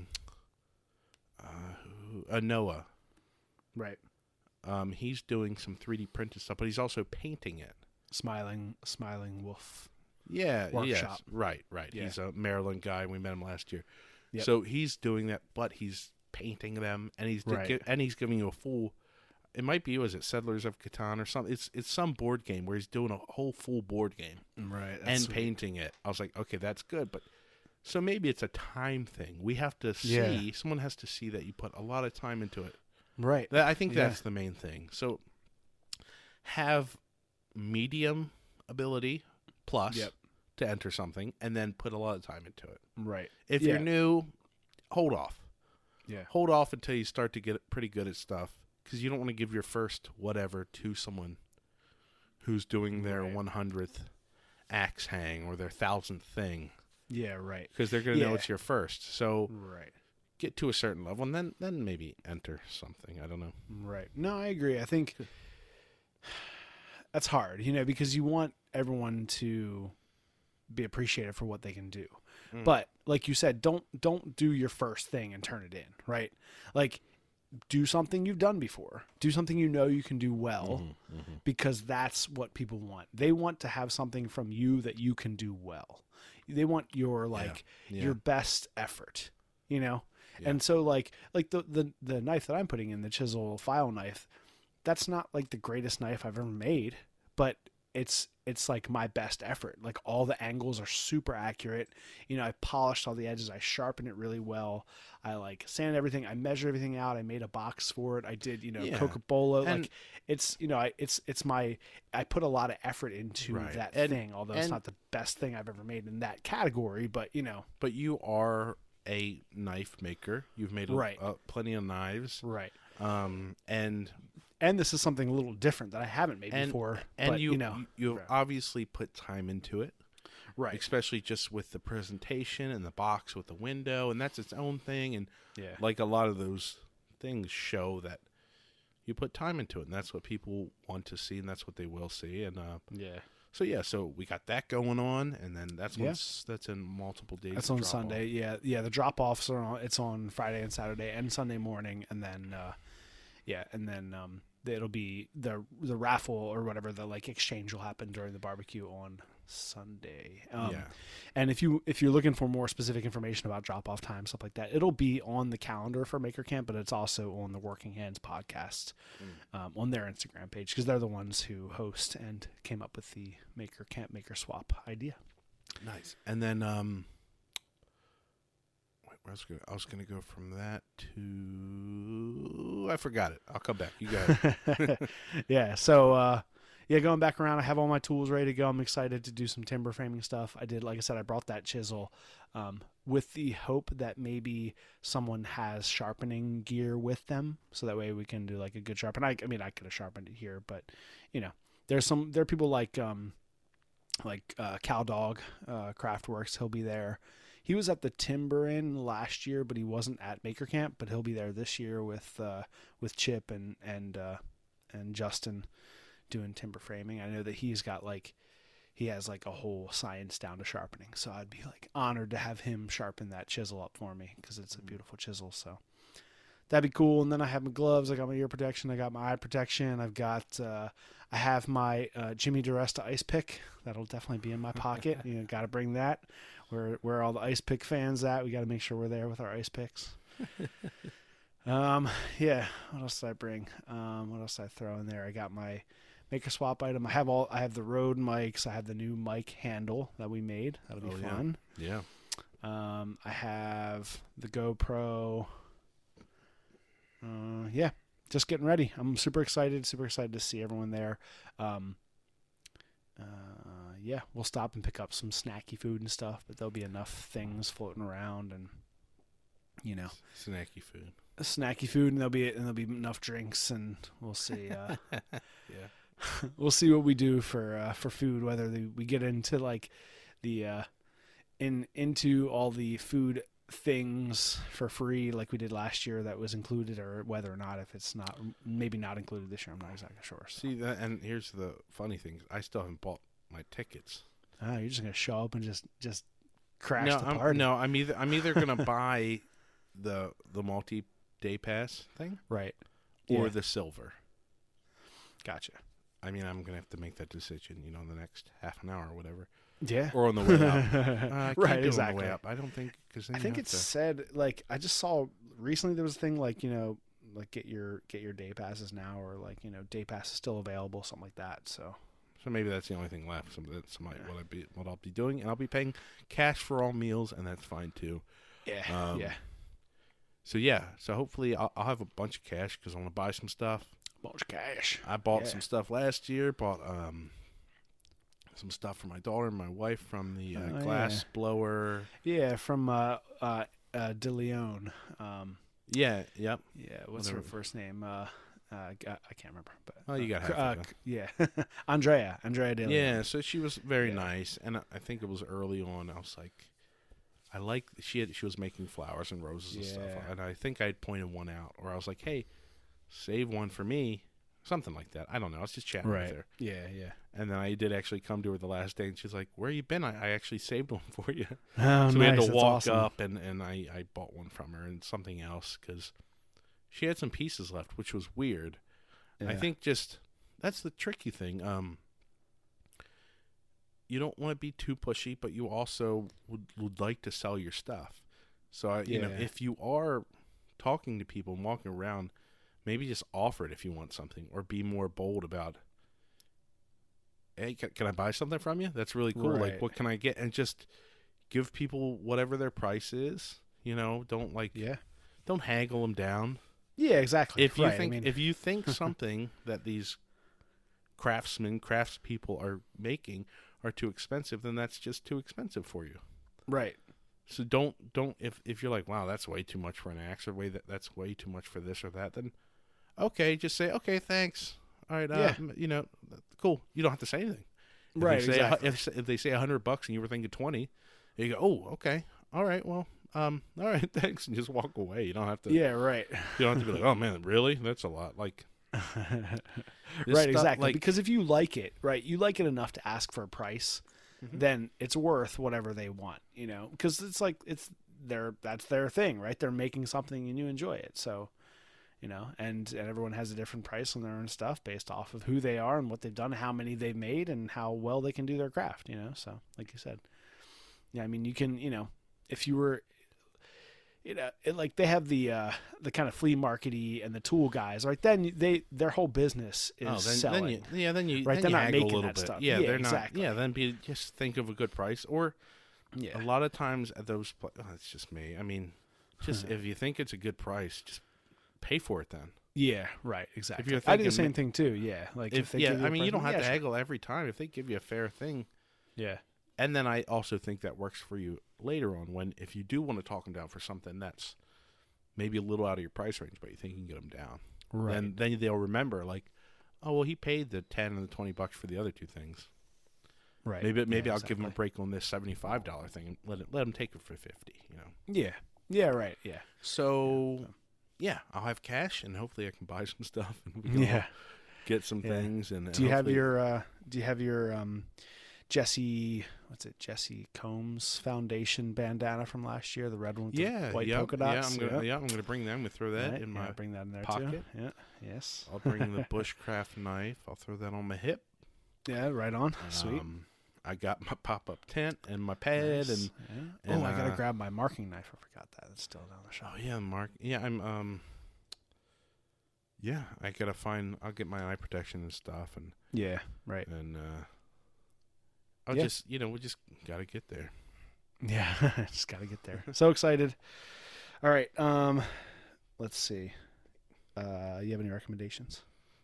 Speaker 3: Noah.
Speaker 2: Right.
Speaker 3: He's doing some 3D printed stuff, but he's also painting it.
Speaker 2: Smiling Wolf.
Speaker 3: Yeah,
Speaker 2: Workshop.
Speaker 3: yes, right.
Speaker 2: Yeah.
Speaker 3: He's a Maryland guy. We met him last year.
Speaker 2: Yep.
Speaker 3: So he's doing that, but he's painting them, and he's
Speaker 2: Right.
Speaker 3: and he's giving you a full. It might be, was it Settlers of Catan or something? It's some board game where he's doing a whole full board game
Speaker 2: Right.
Speaker 3: and painting it. I was like, okay, that's good, but so maybe it's a time thing. We have to see.
Speaker 2: Yeah.
Speaker 3: Someone has to see that you put a lot of time into it.
Speaker 2: Right.
Speaker 3: I think
Speaker 2: Yeah.
Speaker 3: that's the main thing. So have medium ability plus
Speaker 2: Yep.
Speaker 3: to enter something, and then put a lot of time into it.
Speaker 2: Right.
Speaker 3: If
Speaker 2: Yeah.
Speaker 3: you're new, hold off.
Speaker 2: Yeah.
Speaker 3: Hold off until you start to get pretty good at stuff, because you don't want to give your first whatever to someone who's doing their
Speaker 2: Right.
Speaker 3: 100th axe hang or their 1,000th thing,
Speaker 2: Yeah. Right.
Speaker 3: because they're going to know
Speaker 2: Yeah.
Speaker 3: it's your first. So
Speaker 2: Right.
Speaker 3: get to a certain level, and then maybe enter something. I don't know.
Speaker 2: Right. No, I agree. I think that's hard, you know, because you want everyone to be appreciated for what they can do. But like you said, don't do your first thing and turn it in, right? Like do something you've done before. Do something you know you can do well, because that's what people want. They want to have something from you that you can do well. They want your
Speaker 3: Yeah.
Speaker 2: your best effort, you know? And so like the knife that I'm putting in, the chisel file knife, that's not like the greatest knife I've ever made, but it's like my best effort. Like all the angles are super accurate. You know, I polished all the edges. I sharpened it really well. I like sanded everything. I measured everything out. I made a box for it. I did, you know,
Speaker 3: Yeah.
Speaker 2: Coca-Cola.
Speaker 3: And-
Speaker 2: Like it's, you know, I put a lot of effort into
Speaker 3: Right.
Speaker 2: that
Speaker 3: And-
Speaker 2: thing, although it's
Speaker 3: and-
Speaker 2: not the best thing I've ever made in that category, but you know.
Speaker 3: But you are a knife maker. You've made
Speaker 2: Right.
Speaker 3: plenty of knives.
Speaker 2: Right.
Speaker 3: And
Speaker 2: and this is something a little different that I haven't made before.
Speaker 3: And
Speaker 2: but,
Speaker 3: you've obviously put time into it.
Speaker 2: right.
Speaker 3: Especially just with the presentation and the box with the window, and that's its own thing. And
Speaker 2: Yeah.
Speaker 3: like a lot of those things show that you put time into it, and that's what people want to see, and that's what they will see. And
Speaker 2: Yeah.
Speaker 3: so we got that going on, and then that's in multiple days.
Speaker 2: That's on Sunday. Yeah. The drop offs are on. It's on Friday and Saturday and Sunday morning, and then it'll be the raffle or whatever, the like exchange will happen during the barbecue on Sunday. And if you're looking for more specific information about drop off time, stuff like that, it'll be on the calendar for Maker Camp, but it's also on the Working Hands podcast on their Instagram page, because they're the ones who host and came up with the Maker Camp Maker Swap idea.
Speaker 3: Nice. And then I was gonna go from that to I forgot it. I'll come back. You got it.
Speaker 2: Yeah. So going back around, I have all my tools ready to go. I'm excited to do some timber framing stuff. Like I said, I brought that chisel with the hope that maybe someone has sharpening gear with them, so that way we can do like a good sharpen. I mean, I could have sharpened it here, but there are people like Cal Dog Craftworks. He'll be there. He was at the Timber Inn last year, but he wasn't at Maker Camp. But he'll be there this year with Chip and Justin doing timber framing. I know that he has a whole science down to sharpening. So I'd be like honored to have him sharpen that chisel up for me, because it's a beautiful chisel. So that'd be cool. And then I have my gloves. I got my ear protection. I got my eye protection. I have my Jimmy DiResta ice pick. That'll definitely be in my pocket. Got to bring that. Where all the ice pick fans at? We got to make sure we're there with our ice picks. Yeah. What else did I bring? What else did I throw in there? I got my Maker Swap item. I have the Rode mics. I have the new mic handle that we made. That'll be fun.
Speaker 3: Yeah.
Speaker 2: I have the GoPro. Just getting ready. I'm super excited to see everyone there. We'll stop and pick up some snacky food and stuff, but there'll be enough things floating around, and snacky food, and there'll be enough drinks, and we'll see. We'll see what we do for food, whether we get into like the into all the food things for free like we did last year that was included, or whether or not, if it's not, maybe not included this year, I'm not exactly sure. So.
Speaker 3: See that, and here's the funny thing: I still haven't bought my tickets.
Speaker 2: You're just gonna show up and just crash the party?
Speaker 3: No, I'm either gonna buy the multi-day pass thing,
Speaker 2: right,
Speaker 3: or the silver.
Speaker 2: Gotcha.
Speaker 3: I mean, I'm gonna have to make that decision, in the next half an hour or whatever.
Speaker 2: Yeah.
Speaker 3: Or on the way up.
Speaker 2: Right, exactly.
Speaker 3: On the way up. I don't think, because
Speaker 2: I think it said, like, I just saw recently there was a thing like, like get your day passes now, or like, day pass is still available, something like that. So
Speaker 3: maybe that's the only thing left. So that's what I'll be doing, and I'll be paying cash for all meals, and that's fine too.
Speaker 2: Yeah.
Speaker 3: So hopefully I'll have a bunch of cash, because I want to buy some stuff.
Speaker 2: Bunch of cash.
Speaker 3: I bought some stuff last year. Bought some stuff for my daughter and my wife from the glass blower.
Speaker 2: Yeah, from De Leon.
Speaker 3: Yeah. Yep.
Speaker 2: Yeah. What's her first name? I can't remember. But
Speaker 3: you got half.
Speaker 2: Yeah, Andrea De Leon.
Speaker 3: Yeah. So she was very nice, and I think it was early on. I was like, she was making flowers and roses and stuff, and I think I'd pointed one out, or I was like, hey, save one for me, something like that. I don't know. I was just chatting with her.
Speaker 2: Yeah.
Speaker 3: And then I did actually come to her the last day, and she's like, where you been? I actually saved one for you.
Speaker 2: Oh,
Speaker 3: so we had to
Speaker 2: That's
Speaker 3: walk
Speaker 2: awesome.
Speaker 3: up, and I bought one from her and something else, because she had some pieces left, which was weird.
Speaker 2: Yeah.
Speaker 3: I think that's the tricky thing. You don't want to be too pushy, but you also would like to sell your stuff. So, if you are talking to people and walking around, maybe just offer it if you want something, or be more bold about, hey, can I buy something from you? That's really cool.
Speaker 2: Right.
Speaker 3: Like, what can I get? And just give people whatever their price is. Don't don't haggle them down.
Speaker 2: Yeah, exactly.
Speaker 3: If you think something that these craftspeople are making are too expensive, then that's just too expensive for you.
Speaker 2: Right.
Speaker 3: So don't if you're like, wow, that's way too much for an axe, or that's way too much for this or that, then okay, just say, okay, thanks. All right,
Speaker 2: Yeah.
Speaker 3: cool. You don't have to say anything. If
Speaker 2: Right,
Speaker 3: they say,
Speaker 2: exactly.
Speaker 3: If they say $100 and you were thinking 20, you go, oh, okay, all right, well, all right, thanks, and just walk away. You don't have to.
Speaker 2: Yeah, right.
Speaker 3: You don't have to be like, oh man, really? That's a lot. Like, this
Speaker 2: Right,
Speaker 3: stuff,
Speaker 2: exactly.
Speaker 3: like-
Speaker 2: Because if you like it, right, you like it enough to ask for a price, then it's worth whatever they want, because it's like that's their thing, right? They're making something and you enjoy it. So, and everyone has a different price on their own stuff based off of who they are and what they've done, how many they've made, and how well they can do their craft, So, like you said, yeah, I mean, you can, if you were, like they have the kind of flea markety and the tool guys, right? Then their whole business is selling.
Speaker 3: Then you
Speaker 2: right? They're not
Speaker 3: haggle
Speaker 2: making
Speaker 3: a little
Speaker 2: that
Speaker 3: bit.
Speaker 2: stuff.
Speaker 3: Yeah,
Speaker 2: Yeah,
Speaker 3: they're
Speaker 2: exactly.
Speaker 3: not. Yeah, then just think of a good price. Or
Speaker 2: Yeah.
Speaker 3: a lot of times at those, it's just me. I mean, just if you think it's a good price, just pay for it then.
Speaker 2: Yeah, right, exactly.
Speaker 3: you're
Speaker 2: I do the
Speaker 3: thinking-
Speaker 2: same thing too. Yeah, like if they give you
Speaker 3: I mean, you don't have to
Speaker 2: sure.
Speaker 3: haggle every time. If they give you a fair thing,
Speaker 2: Yeah,
Speaker 3: and then I also think that works for you later on if you do want to talk them down for something that's maybe a little out of your price range, but you think you can get them down.
Speaker 2: right.
Speaker 3: Then they'll remember, like, oh well, he paid the $10 and the $20 for the other two things.
Speaker 2: Right.
Speaker 3: Maybe
Speaker 2: Yeah,
Speaker 3: I'll give him a
Speaker 2: exactly.
Speaker 3: break on this $75 thing and let him take it for $50.
Speaker 2: Yeah. Yeah. Right. Yeah.
Speaker 3: So yeah, I'll have cash and hopefully I can buy some stuff and we can all get some
Speaker 2: Yeah.
Speaker 3: things. And
Speaker 2: Do you have
Speaker 3: hopefully-
Speaker 2: your Jesse Combs Foundation bandana from last year, the red one with the white polka dots?
Speaker 3: I'm gonna bring them. I'm gonna throw that
Speaker 2: Right,
Speaker 3: in my
Speaker 2: bring that in there
Speaker 3: pocket.
Speaker 2: too. Yeah. Yes.
Speaker 3: I'll bring the bushcraft knife. I'll throw that on my hip.
Speaker 2: Yeah. Right on. Sweet.
Speaker 3: I got my pop-up tent and my pad
Speaker 2: Nice. Yeah.
Speaker 3: and
Speaker 2: I gotta grab my marking knife. I forgot that. It's still down the shop.
Speaker 3: oh yeah, Mark. Yeah, I'm yeah, I gotta find. I'll get my eye protection and stuff, and
Speaker 2: Yeah. Right.
Speaker 3: I'll
Speaker 2: Yeah.
Speaker 3: just we just gotta get there.
Speaker 2: Yeah, just got to get there. So excited. All right. Let's see. You have any recommendations?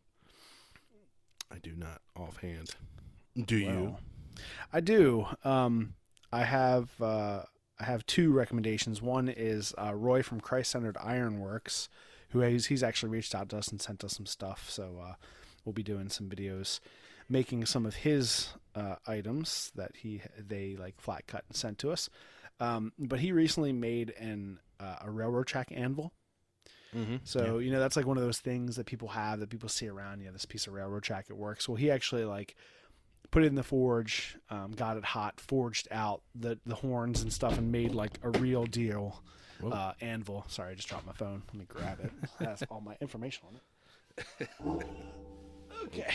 Speaker 3: I do not offhand. Do you?
Speaker 2: Well, I do. I have two recommendations. One is Roy from Christ Centered Ironworks, who he's actually reached out to us and sent us some stuff. So we'll be doing some videos, making some of his items that they like flat cut and sent to us. But he recently made a railroad track anvil.
Speaker 3: Mm-hmm.
Speaker 2: So that's like one of those things that people have, that people see around. This piece of railroad track, it works. Well, he actually like put it in the forge, got it hot, forged out the horns and stuff, and made like a real deal anvil. Sorry, I just dropped my phone. Let me grab it. It has all my information on it. Okay.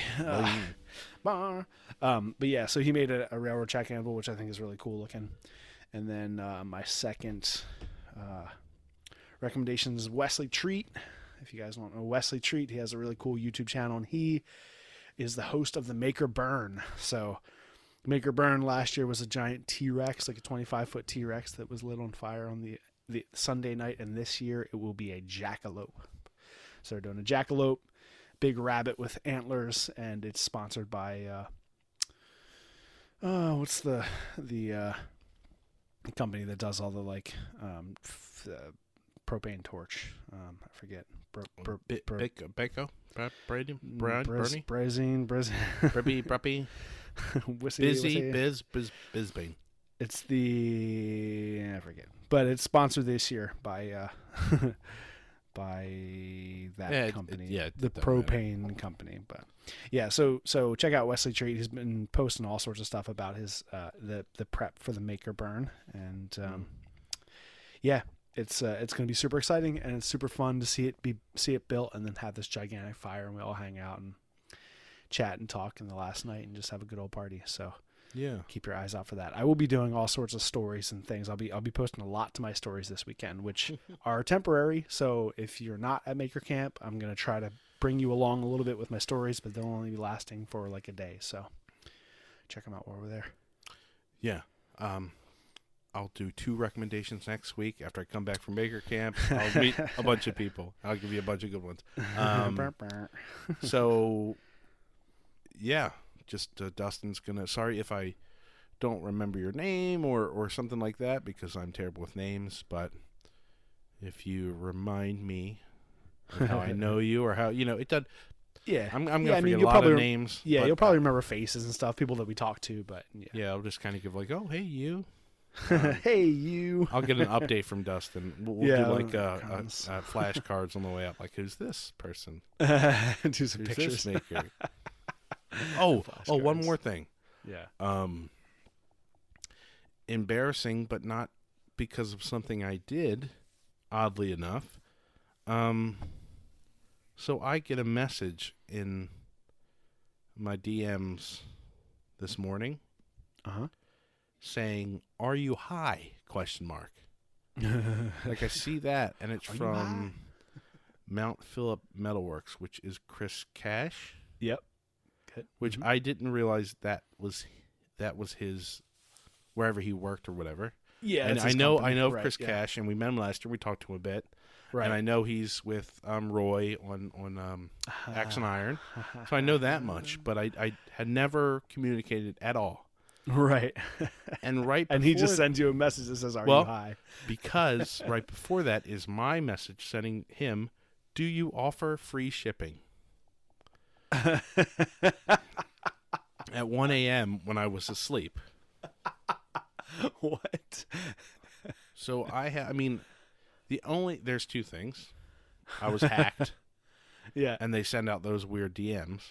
Speaker 2: But yeah, so he made a railroad track anvil, which I think is really cool looking. And then my second recommendation is Wesley Treat. If you guys don't know Wesley Treat, he has a really cool YouTube channel, and he is the host of the Maker Burn. So Maker Burn last year was a giant T-Rex, like a 25-foot T-Rex that was lit on fire on the Sunday night, and this year it will be a jackalope. So they're doing a jackalope, big rabbit with antlers, and it's sponsored by what's the company that does all the like propane torch? I forget.
Speaker 3: Beko, Brady, Bernie,
Speaker 2: Brazine,
Speaker 3: Bruppy, Bisbane.
Speaker 2: It's I forget, but it's sponsored this year by that company, the propane company. But yeah, so check out Wesley Treat. He's been posting all sorts of stuff about his the prep for the Maker Burn, and yeah, it's going to be super exciting, and it's super fun to see it built, and then have this gigantic fire, and we all hang out and chat and talk in the last night, and just have a good old party. So
Speaker 3: yeah,
Speaker 2: keep your eyes out for that. I will be doing all sorts of stories and things. I'll be posting a lot to my stories this weekend, which are temporary. So if you're not at Maker Camp, I'm going to try to bring you along a little bit with my stories, but they'll only be lasting for like a day. So check them out while we're there.
Speaker 3: Yeah. I'll do 2 recommendations next week after I come back from Maker Camp. I'll meet a bunch of people. I'll give you a bunch of good ones. So, yeah, just Dustin's going to... Sorry if I don't remember your name or something like that, because I'm terrible with names. But if you remind me like how I know you or how it does.
Speaker 2: Yeah,
Speaker 3: I'm gonna forget a lot of names.
Speaker 2: Yeah,
Speaker 3: but,
Speaker 2: you'll probably remember faces and stuff, people that we talk to. But
Speaker 3: yeah, I'll just kind of give like, oh, hey, you.
Speaker 2: Hey, you.
Speaker 3: I'll get an update from Dustin. We'll
Speaker 2: Yeah,
Speaker 3: do like flashcards on the way up. Like, who's this person?
Speaker 2: Do some
Speaker 3: Who's
Speaker 2: pictures.
Speaker 3: this maker? One more thing.
Speaker 2: Yeah.
Speaker 3: Embarrassing, but not because of something I did, oddly enough. So I get a message in my DMs this morning saying, "Are you high?" ? Like I see that, and it's from Mount Phillip Metalworks, which is Chris Cash.
Speaker 2: Yep. Good.
Speaker 3: Which I didn't realize that was his wherever he worked or whatever.
Speaker 2: Yeah,
Speaker 3: and
Speaker 2: it's
Speaker 3: I
Speaker 2: his
Speaker 3: know
Speaker 2: company.
Speaker 3: Chris
Speaker 2: Right,
Speaker 3: Cash, and we met him last year. We talked to him a bit,
Speaker 2: Right.
Speaker 3: and I know he's with Roy on Axe and Iron, so I know that much. But I had never communicated at all.
Speaker 2: Right.
Speaker 3: And
Speaker 2: and he just sends you a message that says, "Are you high?"
Speaker 3: Because right before that is my message sending him, "Do you offer free shipping?" At 1 a.m. when I was asleep.
Speaker 2: What?
Speaker 3: So there's two things. I was hacked.
Speaker 2: Yeah.
Speaker 3: And they send out those weird DMs.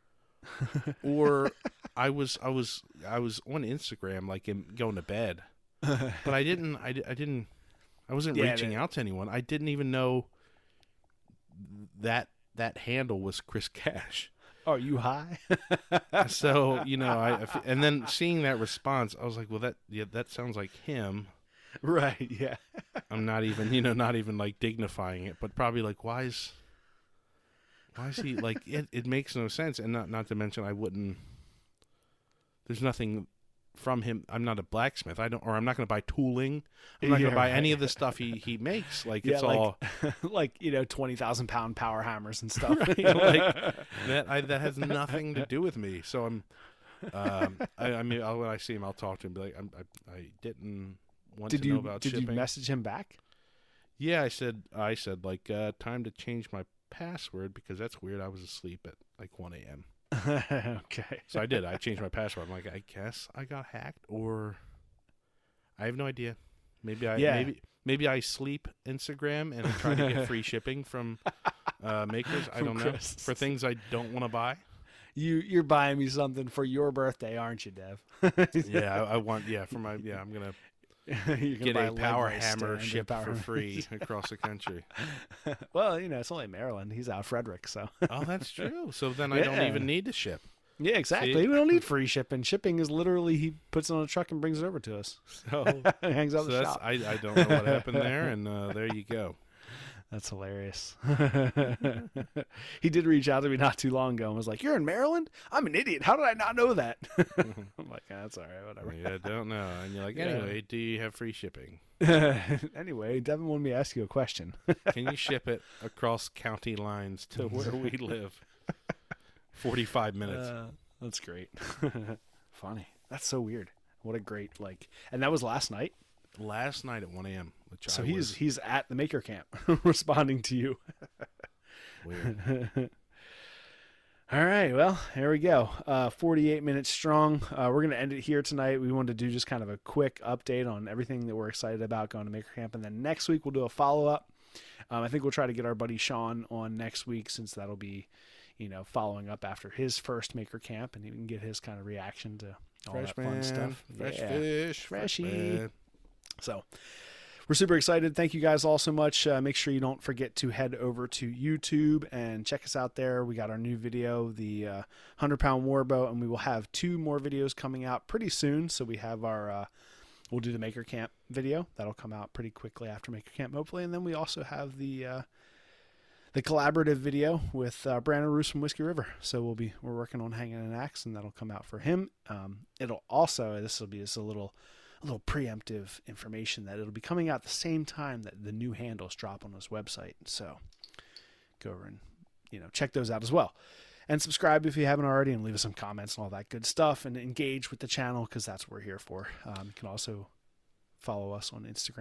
Speaker 3: Or I was on Instagram like going to bed. But I wasn't reaching out to anyone. I didn't even know that handle was Chris Cash.
Speaker 2: Are you high?
Speaker 3: So, and then seeing that response, I was like, well, that sounds like him.
Speaker 2: Right, yeah.
Speaker 3: I'm not even like dignifying it, but probably like, why is he like, it makes no sense. And not to mention there's nothing from him. I'm not a blacksmith. I'm not going to buy tooling. I'm not going to buy any of the stuff he makes. Like it's all
Speaker 2: like 20,000-pound power hammers and stuff.
Speaker 3: Like that has nothing to do with me. So I'm, when I see him, I'll talk to him. And be like, I didn't want to know about shipping.
Speaker 2: Did you message him back?
Speaker 3: Yeah, I said like time to change my password because that's weird. I was asleep at like 1 a.m.
Speaker 2: Okay.
Speaker 3: So I did. I changed my password. I'm like, I guess I got hacked, or I have no idea. Maybe I sleep Instagram and I try to get free shipping from makers. I don't know, for things I don't want to buy.
Speaker 2: You're buying me something for your birthday, aren't you, Dev?
Speaker 3: Yeah, I want. Yeah, for my. Yeah, I'm gonna get a power hammer shipped for free across the country.
Speaker 2: Well, it's only Maryland. He's out of Frederick, so.
Speaker 3: Oh, that's true. So then I don't even need to ship.
Speaker 2: Yeah, exactly. See? We don't need free shipping. Shipping is literally he puts it on a truck and brings it over to us.
Speaker 3: So
Speaker 2: hangs out the shop.
Speaker 3: I don't know what happened there, and there you go.
Speaker 2: That's hilarious. He did reach out to me not too long ago and was like, "You're in Maryland? I'm an idiot. How did I not know that?" I'm like, that's all right, whatever.
Speaker 3: Yeah, I don't know. And you're like, anyway, do you have free shipping?
Speaker 2: Anyway, Devin wanted me to ask you a question.
Speaker 3: Can you ship it across county lines to where we live? 45 minutes.
Speaker 2: That's great. Funny. That's so weird. What a great, and that was last night?
Speaker 3: Last night at 1 a.m.
Speaker 2: So he's at the maker camp responding to you.
Speaker 3: Weird.
Speaker 2: All right, well, here we go. 48 minutes strong. We're going to end it here tonight. We wanted to do just kind of a quick update on everything that we're excited about going to maker camp, and then next week we'll do a follow-up. I think we'll try to get our buddy Sean on next week, since that'll be, following up after his first maker camp, and he can get his kind of reaction to all that fun stuff.
Speaker 3: Fresh fish.
Speaker 2: Freshy. So we're super excited. Thank you guys all so much. Make sure you don't forget to head over to YouTube and check us out there. We got our new video, the 100-pound warboat, and we will have 2 more videos coming out pretty soon. So we have our, we'll do the Maker Camp video. That'll come out pretty quickly after Maker Camp, hopefully. And then we also have the collaborative video with Brandon Roos from Whiskey River. So we're working on hanging an axe, and that'll come out for him. It'll also, this will be just a little preemptive information, that it'll be coming out the same time that the new handles drop on his website. So go over and, check those out as well. And subscribe if you haven't already, and leave us some comments and all that good stuff, and engage with the channel, because that's what we're here for. You can also follow us on Instagram.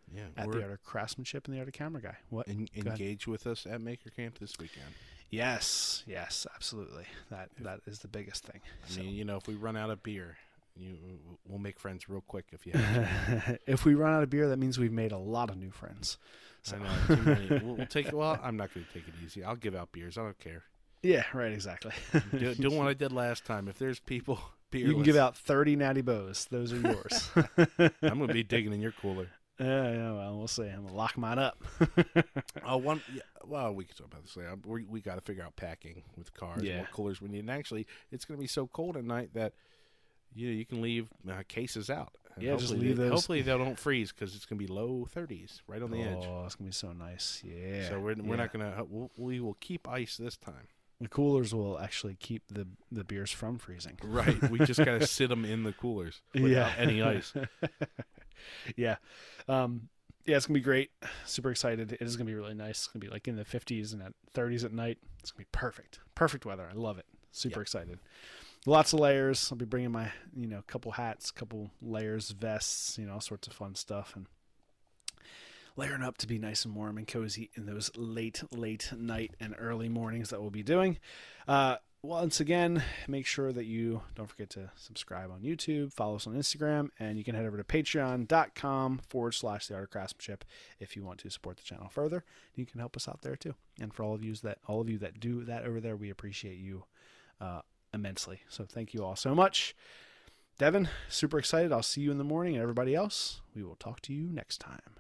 Speaker 2: at the Art of Craftsmanship and the Art of Camera Guy. What?
Speaker 3: Engage with us at Maker Camp this weekend.
Speaker 2: Yes, absolutely. That is the biggest thing.
Speaker 3: I mean, if we run out of beer, we'll make friends real quick if you have to.
Speaker 2: If we run out of beer, that means we've made a lot of new friends.
Speaker 3: So. I know. Too many. We'll take. Well, I'm not going to take it easy. I'll give out beers. I don't care.
Speaker 2: Yeah, right. Exactly.
Speaker 3: Doing what I did last time. If there's people beerless,
Speaker 2: you can give out 30 Natty Bows. Those are yours.
Speaker 3: I'm going to be digging in your cooler.
Speaker 2: Yeah. Well, we'll see. I'm gonna lock mine up.
Speaker 3: Well, we can talk about this later. We got to figure out packing with cars.
Speaker 2: Yeah.
Speaker 3: What coolers we need. And actually, it's going to be so cold at night that you can leave cases out. And
Speaker 2: just leave those.
Speaker 3: Hopefully they don't freeze because it's going to be low 30s right on the edge.
Speaker 2: Oh, it's going to be so nice. Yeah.
Speaker 3: So we're not going to. We will keep ice this time.
Speaker 2: The coolers will actually keep the beers from freezing.
Speaker 3: Right. We just got to sit them in the coolers without any ice.
Speaker 2: Yeah. It's going to be great. Super excited. It is going to be really nice. It's going to be like in the 50s and at 30s at night. It's going to be perfect. Perfect weather. I love it. Super excited. Lots of layers. I'll be bringing my, couple hats, couple layers, vests, all sorts of fun stuff, and layering up to be nice and warm and cozy in those late night and early mornings that we'll be doing. Once again, make sure that you don't forget to subscribe on YouTube, follow us on Instagram, and you can head over to patreon.com/The Art of Craftsmanship if you want to support the channel further. You can help us out there too. And for all of you that do that over there, we appreciate you immensely. So thank you all so much. Devin, super excited. I'll see you in the morning, and everybody else, we will talk to you next time.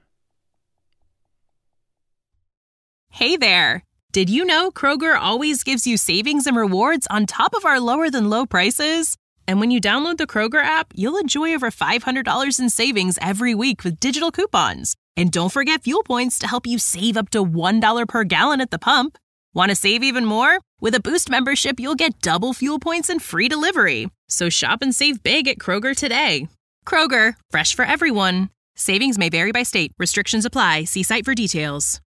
Speaker 1: Hey there! Did you know Kroger always gives you savings and rewards on top of our lower-than-low prices? And when you download the Kroger app, you'll enjoy over $500 in savings every week with digital coupons. And don't forget fuel points to help you save up to $1 per gallon at the pump. Want to save even more? With a Boost membership, you'll get double fuel points and free delivery. So shop and save big at Kroger today. Kroger, fresh for everyone. Savings may vary by state. Restrictions apply. See site for details.